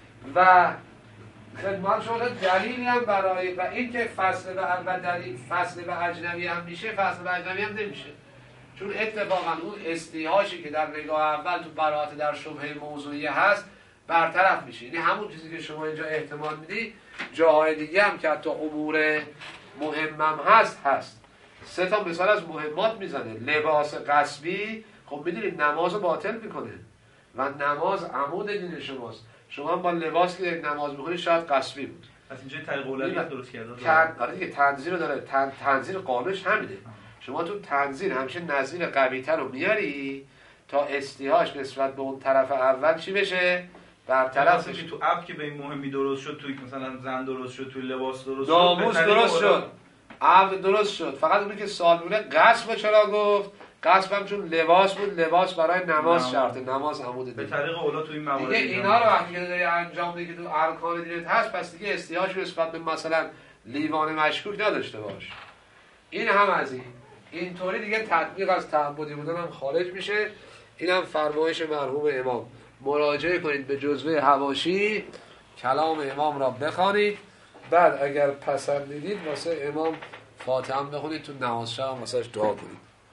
و خدمت شما دلیلی هم برای و این که فصل به اول دلیل فصل به اجنبی هم میشه، فصل به اجنبی هم نمیشه، چون اتفاقا اون استیهاشی که در نگاه اول تو براءت در شبهه موضوعی هست برطرف میشه. یعنی همون چیزی که شما اینجا احتمال میدی جاهای دیگه هم که حتی امور مهمم هست هست. سه تا مثال از مهمات میزنه. لباس غصبی خب میدونید نماز رو باطل میکنه و نماز عمود دین شماست. شما با لباس که نماز میخونید شاید غصبی بود. پس اینجا طریق اولویت درست کرده. تن... آره دیگه تنظیر رو داره. تن... تنظیر قانونش همینه. شما تو تنظیر همیشه نظیر قوی‌تر رو میاری تا استیهاش نسبت به اون طرف اول چی بشه؟ برطرف بشه. تو اب که به این مهمی درست شد، توی مثلا زن درست شد، توی لباس درست شد، ناموس درست شد، عقد درست شد. فقط اونی که سوال بوده غصب چرا گفت؟ غصب هم چون لباس بود، لباس برای نماز شرطه، نماز عمود دین. به طریق اولا تو این موارد دیگه اینا رو وقتی که داری انجام میدی که تو ارکان دینت هست، پس دیگه استیهاش نسبت به مثلا لیوان مشکوک نداشته باش. این هم از این اینطوری دیگه تطبیق از تعبدی بودن هم خارج میشه. اینم فرمایش مرحوم امام. مراجعه کنید به جزوه حواشی، کلام امام را بخوانید، بعد اگر پسندیدید واسه امام فاتحه هم بخونید، تو نماز شب هم واسهش دعا کنید.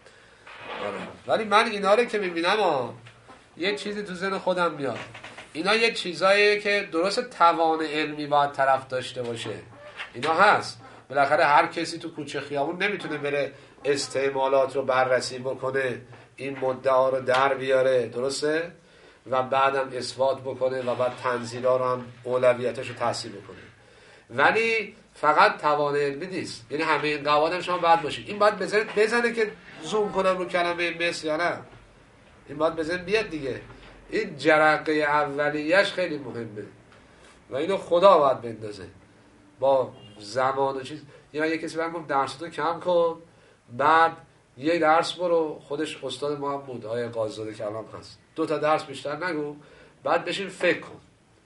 آره. ولی من اینا رو که میبینم ها یه چیزی تو ذهن خودم میاد، اینا یه چیزاییه که درست توان علمی باید طرف داشته باشه، اینا هست. بالاخره هر کسی تو کوچه خیابون نمیتونه بره استعمالات رو بررسی بکنه، این مدعا رو در بیاره، درسته؟ و بعدم اثبات بکنه و بعد تنزیلا رو هم اولویتش رو تحصیل بکنه. ولی فقط توان علمی نیست، یعنی همه این قواعد هم شما باید باشید. این باید بزنه بزنه که زوم کنم رو کلمه مثل یا نه، این باید بزنه بیاد دیگه. این جرقه اولیه‌اش خیلی مهمه و اینو خدا باید بندازه با زمان و چیز. یا یه کسی بهم گفت درستو کم کن، بعد یه درس برو، خودش استاد ما هم بود آقای قاضی کلام هست، دو تا درس بیشتر نگو، بعد بشین فکر کن،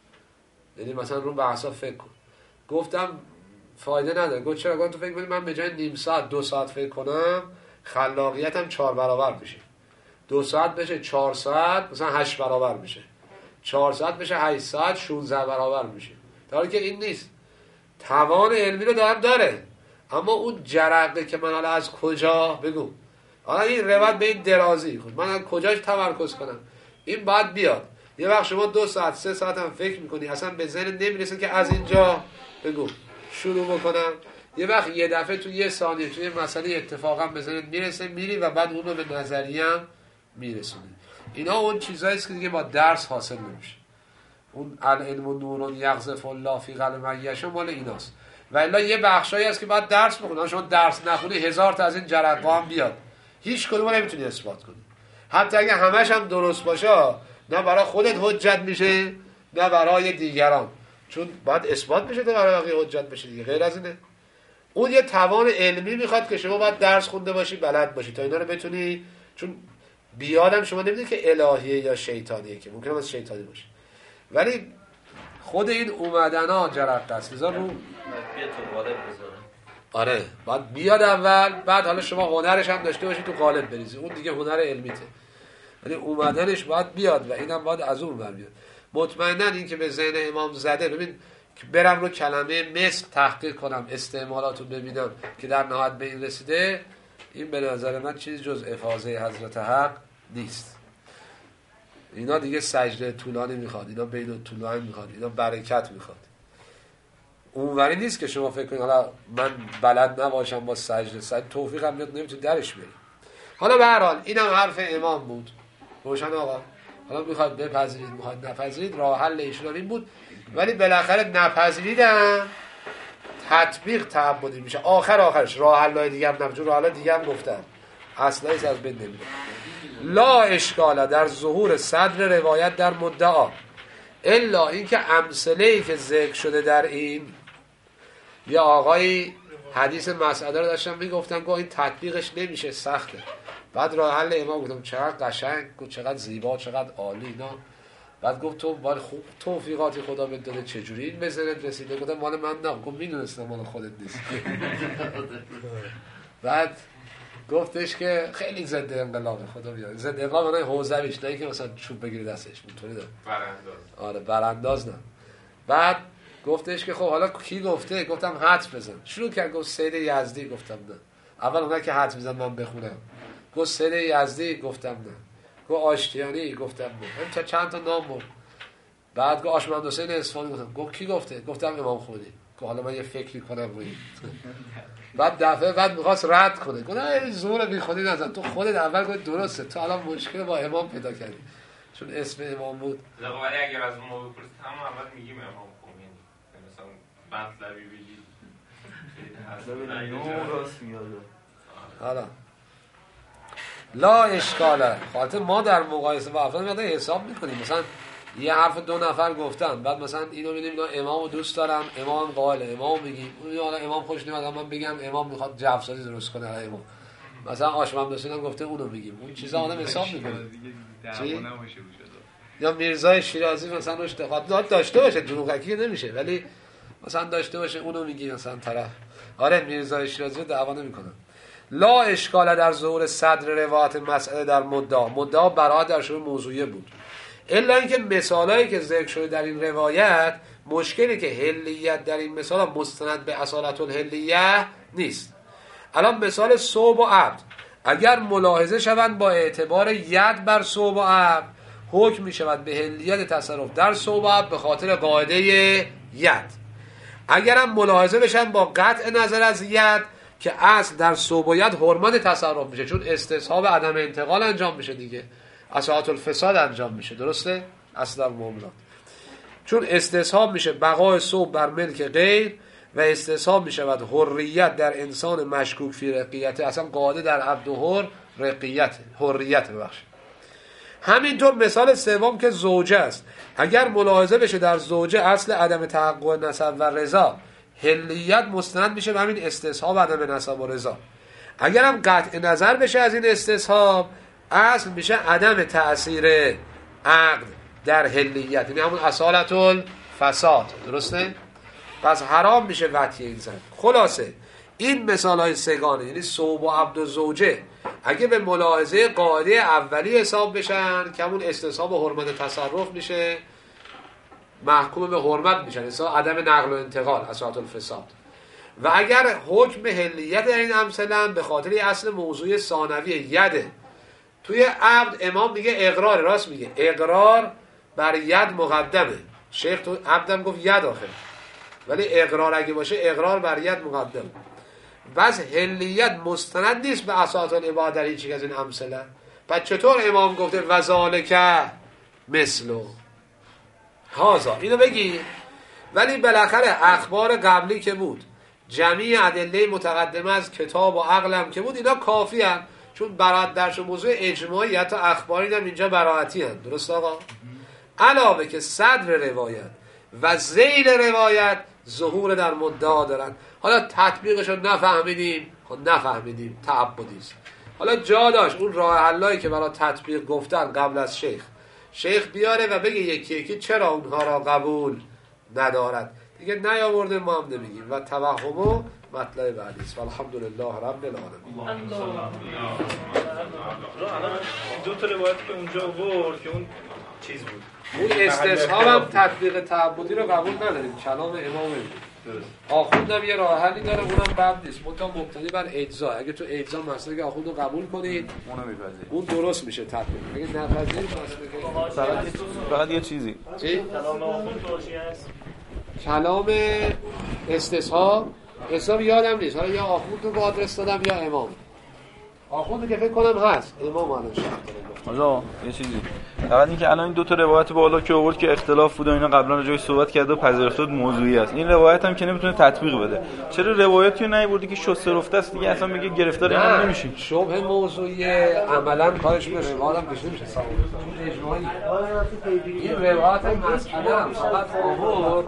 یعنی مثلا رو بحثا فکر کن. گفتم فایده نداره. گفت چرا؟ گفتم تو فکر کنی من به جای نیم ساعت دو ساعت فکر کنم خلاقیتم چهار برابر میشه. دو ساعت بشه چهار ساعت مثلا هشت برابر میشه، چهار ساعت بشه هشت ساعت شانزده برابر میشه. در حالی که این نیست. توان علمی رو دارم داره، اما اون جرقه که من حالا از کجا بگو حالا این روایت به این درازی خود من از کجاش تمرکز کنم؟ این باید بیاد. یه وقت شما دو ساعت سه ساعت هم فکر میکنی اصلا به ذهن نمیرسه که از اینجا بگو شروع بکنم. یه وقت یه دفعه تو یه ثانیه توی مسئله اتفاقا به ذهنت میرسه، میری و بعد اون رو به نظریه هم میرسونی. اینا اون چیزایی است که دیگه با درس حاصل نمیشه. اون العلم نور یقذف الله فی قلب من یشاء مال ایناست. و الا یه بخشایی هست که باید درس بخونی. شما درس نخونی هزار تا از این جرقه‌ها هم بیاد، هیچ کدوم رو نمیتونی اثبات کنی. حتی اگه همش هم درست باشه نه برای خودت حجت میشه نه برای دیگران، چون باید اثبات بشه تا برای بقیه حجت بشه دیگه. غیر از اینه. اون یه توان علمی میخواد که شما باید درس خونده باشی، بلد باشی تا اینا رو بتونی. چون بیادم شما نمیدونی که الهیه یا شیطانیه، که ممکنه از شیطانی باشه، ولی خود این اومدن ها جرقه است. بذار رو آره باید بیاد اول، بعد حالا شما هنرش هم داشته باشی تو قالب بریزی، اون دیگه هنر علمیته، ولی اومدنش باید بیاد و اینم باید از اون بر بیاد. مطمئنا این که به ذهن امام زده، ببین که برم رو کلمه مثل تحقیق کنم، استعمالاتو ببینم که در نهایت به این رسیده، این به نظر من چیزی جز افاضه حضرت حق نیست. اینا دیگه سجده طولانی میخواد، اینا بین طولانی میخواد، اینا برکت میخواد. اونوری نیست که شما فکر کنید حالا من بلد نباشم با سجده، سجده توفیقم میاد نمیتونی درش بری. حالا به هر حال اینم حرف امام بود. روشن آقا؟ حالا میخواد بپذیرید میخواد نپذیرید، راه حل ایشون این بود، ولی بالاخره نپذیریدم تطبیق تعبدی میشه. آخر آخرش راه حلای دیگه هم نمیشه، راه حلای دیگه هم گفتن اصلایش از بین نمیره. لا اشکال در ظهور صدر روایت در مدعا الا اینکه امثله‌ای که ذکر شده در این، یا آقای حدیث مسعده رو داشتم میگفتن که این تطبیقش نمیشه، سخته. بعد راه حل امام گفتم چقدر قشنگ، چقدر زیبا، چقدر عالی اینا. بعد گفت تو مال خوب توفیقاتی خدا بهت داده، چجوری این به ذهنت رسیده؟ گفتم مال من نه، گفت میدونستم مال خودت نیست. بعد گفتش که خیلی ضد انقلابه، خدا بیاد ضد انقلاب نه حوزویش، نه که مثلا چوب بگیری دستش اونطوری داره، برانداز. آره برانداز نه. بعد گفتش که خب حالا کی گفته؟ گفتم حدس بزن. شروع کرد گفت سید یزدی. گفتم نه. اول اونها که حدس میزنن من بخونم. گفت سید یزدی. گفتم نه. گفت آشتیانی. گفتم نه. همین چند تا نام بود. بعد گفت آشمند حسین اصفهانی. گفتم گفت کی گفته؟ گفتم امام خمینی. گفت حالا من یه فکری کنم روی. بعد دفعه بعد می‌خواست رد کنه. گفت نه زور بی خودی نزن، تو خودت اول گفت درسته، تو الان مشکل با امام پیدا کردی چون اسم امام بود. لقا ولی اگر از ما بپرسید هم اول میگیم امام خمینی، مثلا مطلبی بگید حالا لا اشکاله. خاطر ما در مقایسه با افراد میاد حساب میکنیم، مثلا یه حرف دو نفر گفتن، بعد مثلا اینو میگیم اینا امامو دوست دارم، امام قاله، امام میگیم اون حالا امام خوش نمیاد، من بگم امام میخواد جوسازی درست کنه، امام مثلا آشمند حسین هم گفته اونو میگیم، اون چیزا آدم حساب میکنه. چی؟ یا میرزای شیرازی مثلا روش دقت داشته باشه، دروغکی نمیشه، ولی مثلا داشته باشه اونو میگی مثلا طرف. آره میرزای شیرازی رو دعوا نمیکنه. لا اشکال در ظهور صدر روایت مسئله در مدعا، مدعا برای در شروع موضوعیه بود، الا اینکه مثالایی که ذکر شده در این روایت مشکلی که حلیت در این مثال مستند به اصالت الحلیه نیست. الان مثال ثوب و عبد اگر ملاحظه شوند با اعتبار ید بر ثوب و عبد، حکم می شود به حلیت تصرف در ثوب و عبد به خاطر قاعده ید. اگرم ملاحظه بشن با قطع نظر از ید که اصل در ثوب و ید حرمت تصرف میشه، چون استصحاب عدم انتقال انجام میشه دیگه، اصالت الفساد انجام میشه، درسته؟ اصل در معاملات چون استصحاب میشه بقای ثوب بر ملک غیر و استصحاب میشود حریت در انسان مشکوک فی رقیت، اصلا قاعده در عبد و حر رقیت حریت ببخشید. همینطور مثال سوم که زوجه است، اگر ملاحظه بشه در زوجه اصل عدم تحقق نسب و رضا، حلیت مستند میشه به همین استصحاب عدم نسب و رضا. اگر هم قطع نظر بشه از این استصحاب، اصل میشه عدم تأثیر عقد در حلیت، یعنی همون اصالت الفساد، درسته؟ پس حرام میشه وطیه این زن. خلاصه این مثال های سگانه، یعنی ثوب و عبد و زوجه، اگه به ملاحظه قاعده اولی حساب بشن که همون استصحاب و حرمت تصرف میشه، محکوم به حرمت میشن، حساب عدم نقل و انتقال اصالت الفساد. و اگر حکم حلیت در این امثله به خاطر اصل موضوع ثانوی یده، توی عبد امام میگه اقرار، راست میگه اقرار بر ید مقدمه. شیخ تو عبدم گفت ید آخر، ولی اقرار اگه باشه اقرار بر ید مقدم. بس حلیت مستند نیست به اساس العباد در هیچ از این امثله. پس چطور امام گفته وذالک مثلو هازا، اینو بگی. ولی بالاخره اخبار قبلی که بود، جمعی ادله متقدمه از کتاب و عقلم که بود، اینا کافی هن، چون براعت درش موضوع اجماعی حتی اخباری هم اینجا براعتی هن. درست آقا؟ علاوه که صدر روایت و ذیل روایت ظهور در مدعا دارن. حالا تطبیقش رو نفهمیدیم، خب نفهمیدیم، تعبدیست. حالا جا داشت اون راه حلایی که برای تطبیق گفتن قبل از شیخ شیخ بیاره و بگه یکی یکی چرا اونها را قبول ندارد، دیگه نیاورده ما هم نمیگیم و توهمو مطلب بعدی است. الحمدلله رب العالمین. دو تا روایت که اونجا آورد که اون چیز بود، اون استصحاب هم تطبیق تعبدی رو قبول نداریم، کلام امام بود. آخوندم یه راه حلی داره، اونم بد نیست، منتها مبتنی بر اجزا. اگه تو اجزا مسئله آخوند رو قبول کنید اونو میپذیرید، اون درست میشه تطبیق. اگه نپذیرید مسئله فقط یه چیزی چی؟ کلام آخوند توشی هست، کلام استصحاب حساب یادم نیست، حالا یا آخوند رو آدرس دادم یا امام. آخوند که فکر کنم هست، امام الان شرط داره. حالا یه چیزی فقط این که الان این دو تا روایت بالا که آورد که اختلاف بود و اینا قبلا راجعش صحبت کرده و پذیرفته بود موضوعی است، این روایت هم که نمیتونه تطبیق بده. چرا روایتی رو نیوردی که شسته رفته است دیگه اصلا میگه گرفتار اینا نمیشین؟ شبه موضوعی عملا کارش به روایت هم کشیده میشه سوال اجماعی. این روایت مسئله هم فقط آورد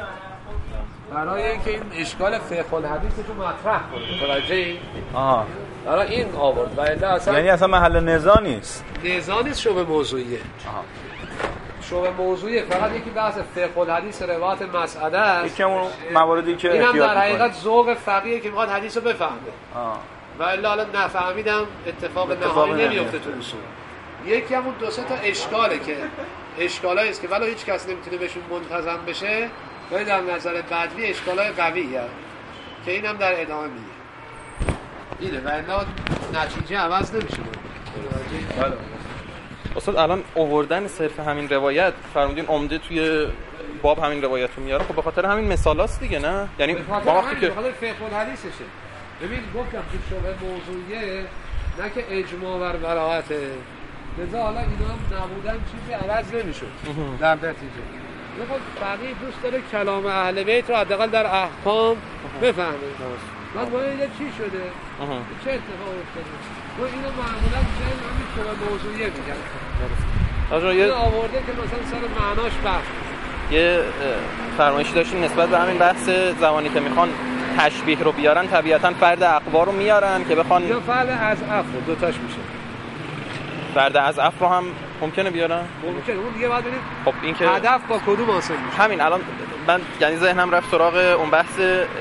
برای اینکه این اشکال فقه الحدیث رو مطرح کنه. متوجهی؟ آها. برای این آورد و اصلا یعنی اصلا محل نزاع نیست. نزاع نیست، شبه موضوعیه. آها. شبه موضوعیه، فقط یکی بحث فقه الحدیث روایت مسئله است. یکی اون مواردی که اینم احتیاط در حقیقت ذوق فقیه که میخواد حدیث رو بفهمه. آه. و الا الان نفهمیدم اتفاق نهایی نمیفته تو اصول. یکی همون دو سه تا اشکاله که اشکالایی است که ولی هیچ کس نمیتونه بهشون منتظم بشه، ولی در نظر بدوی اشکالای قویه که اینم در ادامه میگه. اینه و الا نتیجه عوض نمیشه. بله. استاد الان آوردن صرف همین روایت فرمودین عمده توی باب همین روایت رو میاره، خب به خاطر همین مثالاست دیگه، نه؟ یعنی با وقتی که به خاطر فقه الحدیثشه. ببین گفتم تو شبه موضوعیه، نه که اجماع بر براءته. لذا حالا اینا هم نبودن چیزی عوض نمیشد در نتیجه. بخواد فقیه دوست داره کلام اهل بیت رو حداقل در احکام بفهمه. بعد باید اینجا چی شده؟ چه اتفاق افتاده؟ و اینو معمولا چه همین شبه موضوعیه میگن. آجا یه آورده که مثلا سر معناش بحث. یه فرمایشی داشتیم نسبت به همین بحث زمانی که میخوان تشبیه رو بیارن طبیعتاً فرد اقوا رو میارن که بخوان یا فرد از افر دو تاش میشه. فرد از افر رو هم ممکنه بیارن؟ ممکنه. اون دیگه بعد ببینید خب این که هدف با کدوم حاصل میشه. همین الان من یعنی ذهنم رفت سراغ اون بحث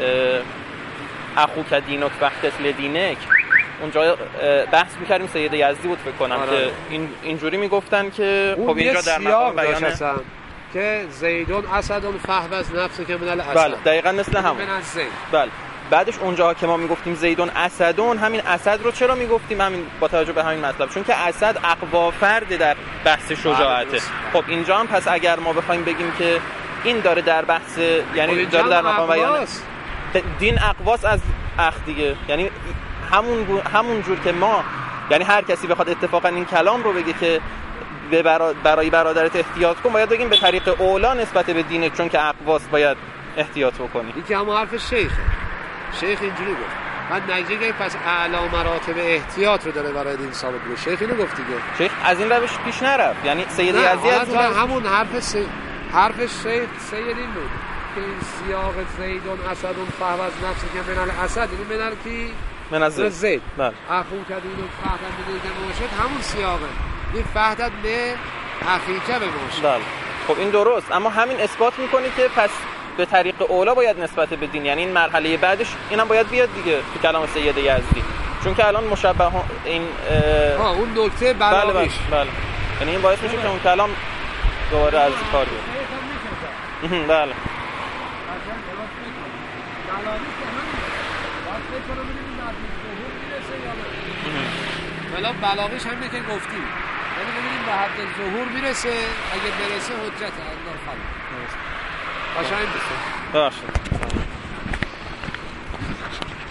اخوک دینک وقت لدینک، اونجا بحث می‌کردیم سید یزدی بود فکر کنم آره. که این اینجوری میگفتن که خب اینجا در مقام بیان که زیدون اسد فهوز نفسه که من الاسد. بله دقیقاً مثل همون. بله بعدش اونجا که ما میگفتیم زیدون اسدون، همین اسد رو چرا میگفتیم؟ همین با توجه به همین مطلب، چون که اسد اقوا فرد در بحث شجاعته. خب اینجا هم پس اگر ما بخوایم بگیم که این داره در بحث یعنی داره در مقام بیان دین اقواس از اخ دیگه، یعنی همون همون جور که ما یعنی هر کسی بخواد اتفاقا این کلام رو بگه که به برای برادرت احتیاط کن، باید بگیم به طریق اولا نسبت به دینت، چون که اقواس باید احتیاط بکنی. این که همون حرف شیخه. شیخ اینجوری گفت. بعد نتیجه گرفت پس اعلی مراتب احتیاط رو داره برای دین ثابت کنه. شیخ اینو گفت دیگه. شیخ از این روش پیش نرفت. یعنی سید یزدی از اون همون حرف سی... حرف شیخ سید این بود که این سیاق زیدون اسدون فهوز نفسی که من الاسد، یعنی من کی؟ من از زید. زید. بله. اخو کدینو فهدن میده موشد همون سیاقه. این فهدت به اخیکه به موشد. بله. خب این درست، اما همین اثبات میکنه که پس به طریق اولا باید نسبت به دین، یعنی این مرحله بعدش اینم باید بیاد دیگه تو کلام سید یزدی، چون که الان مشبه این ها اون نکته بلاغیش. بله بله. یعنی این باعث میشه که اون کلام دوباره از کار بیاد. بله. بلاغی که همین باید فکر کنم ببینیم بعد ظهور میرسه یا نه. بلا بلاغیش همینه که گفتیم، یعنی ببینیم به حد ظهور میرسه، اگه برسه حجت اندار خواهد. قشنگ بسید. باشد.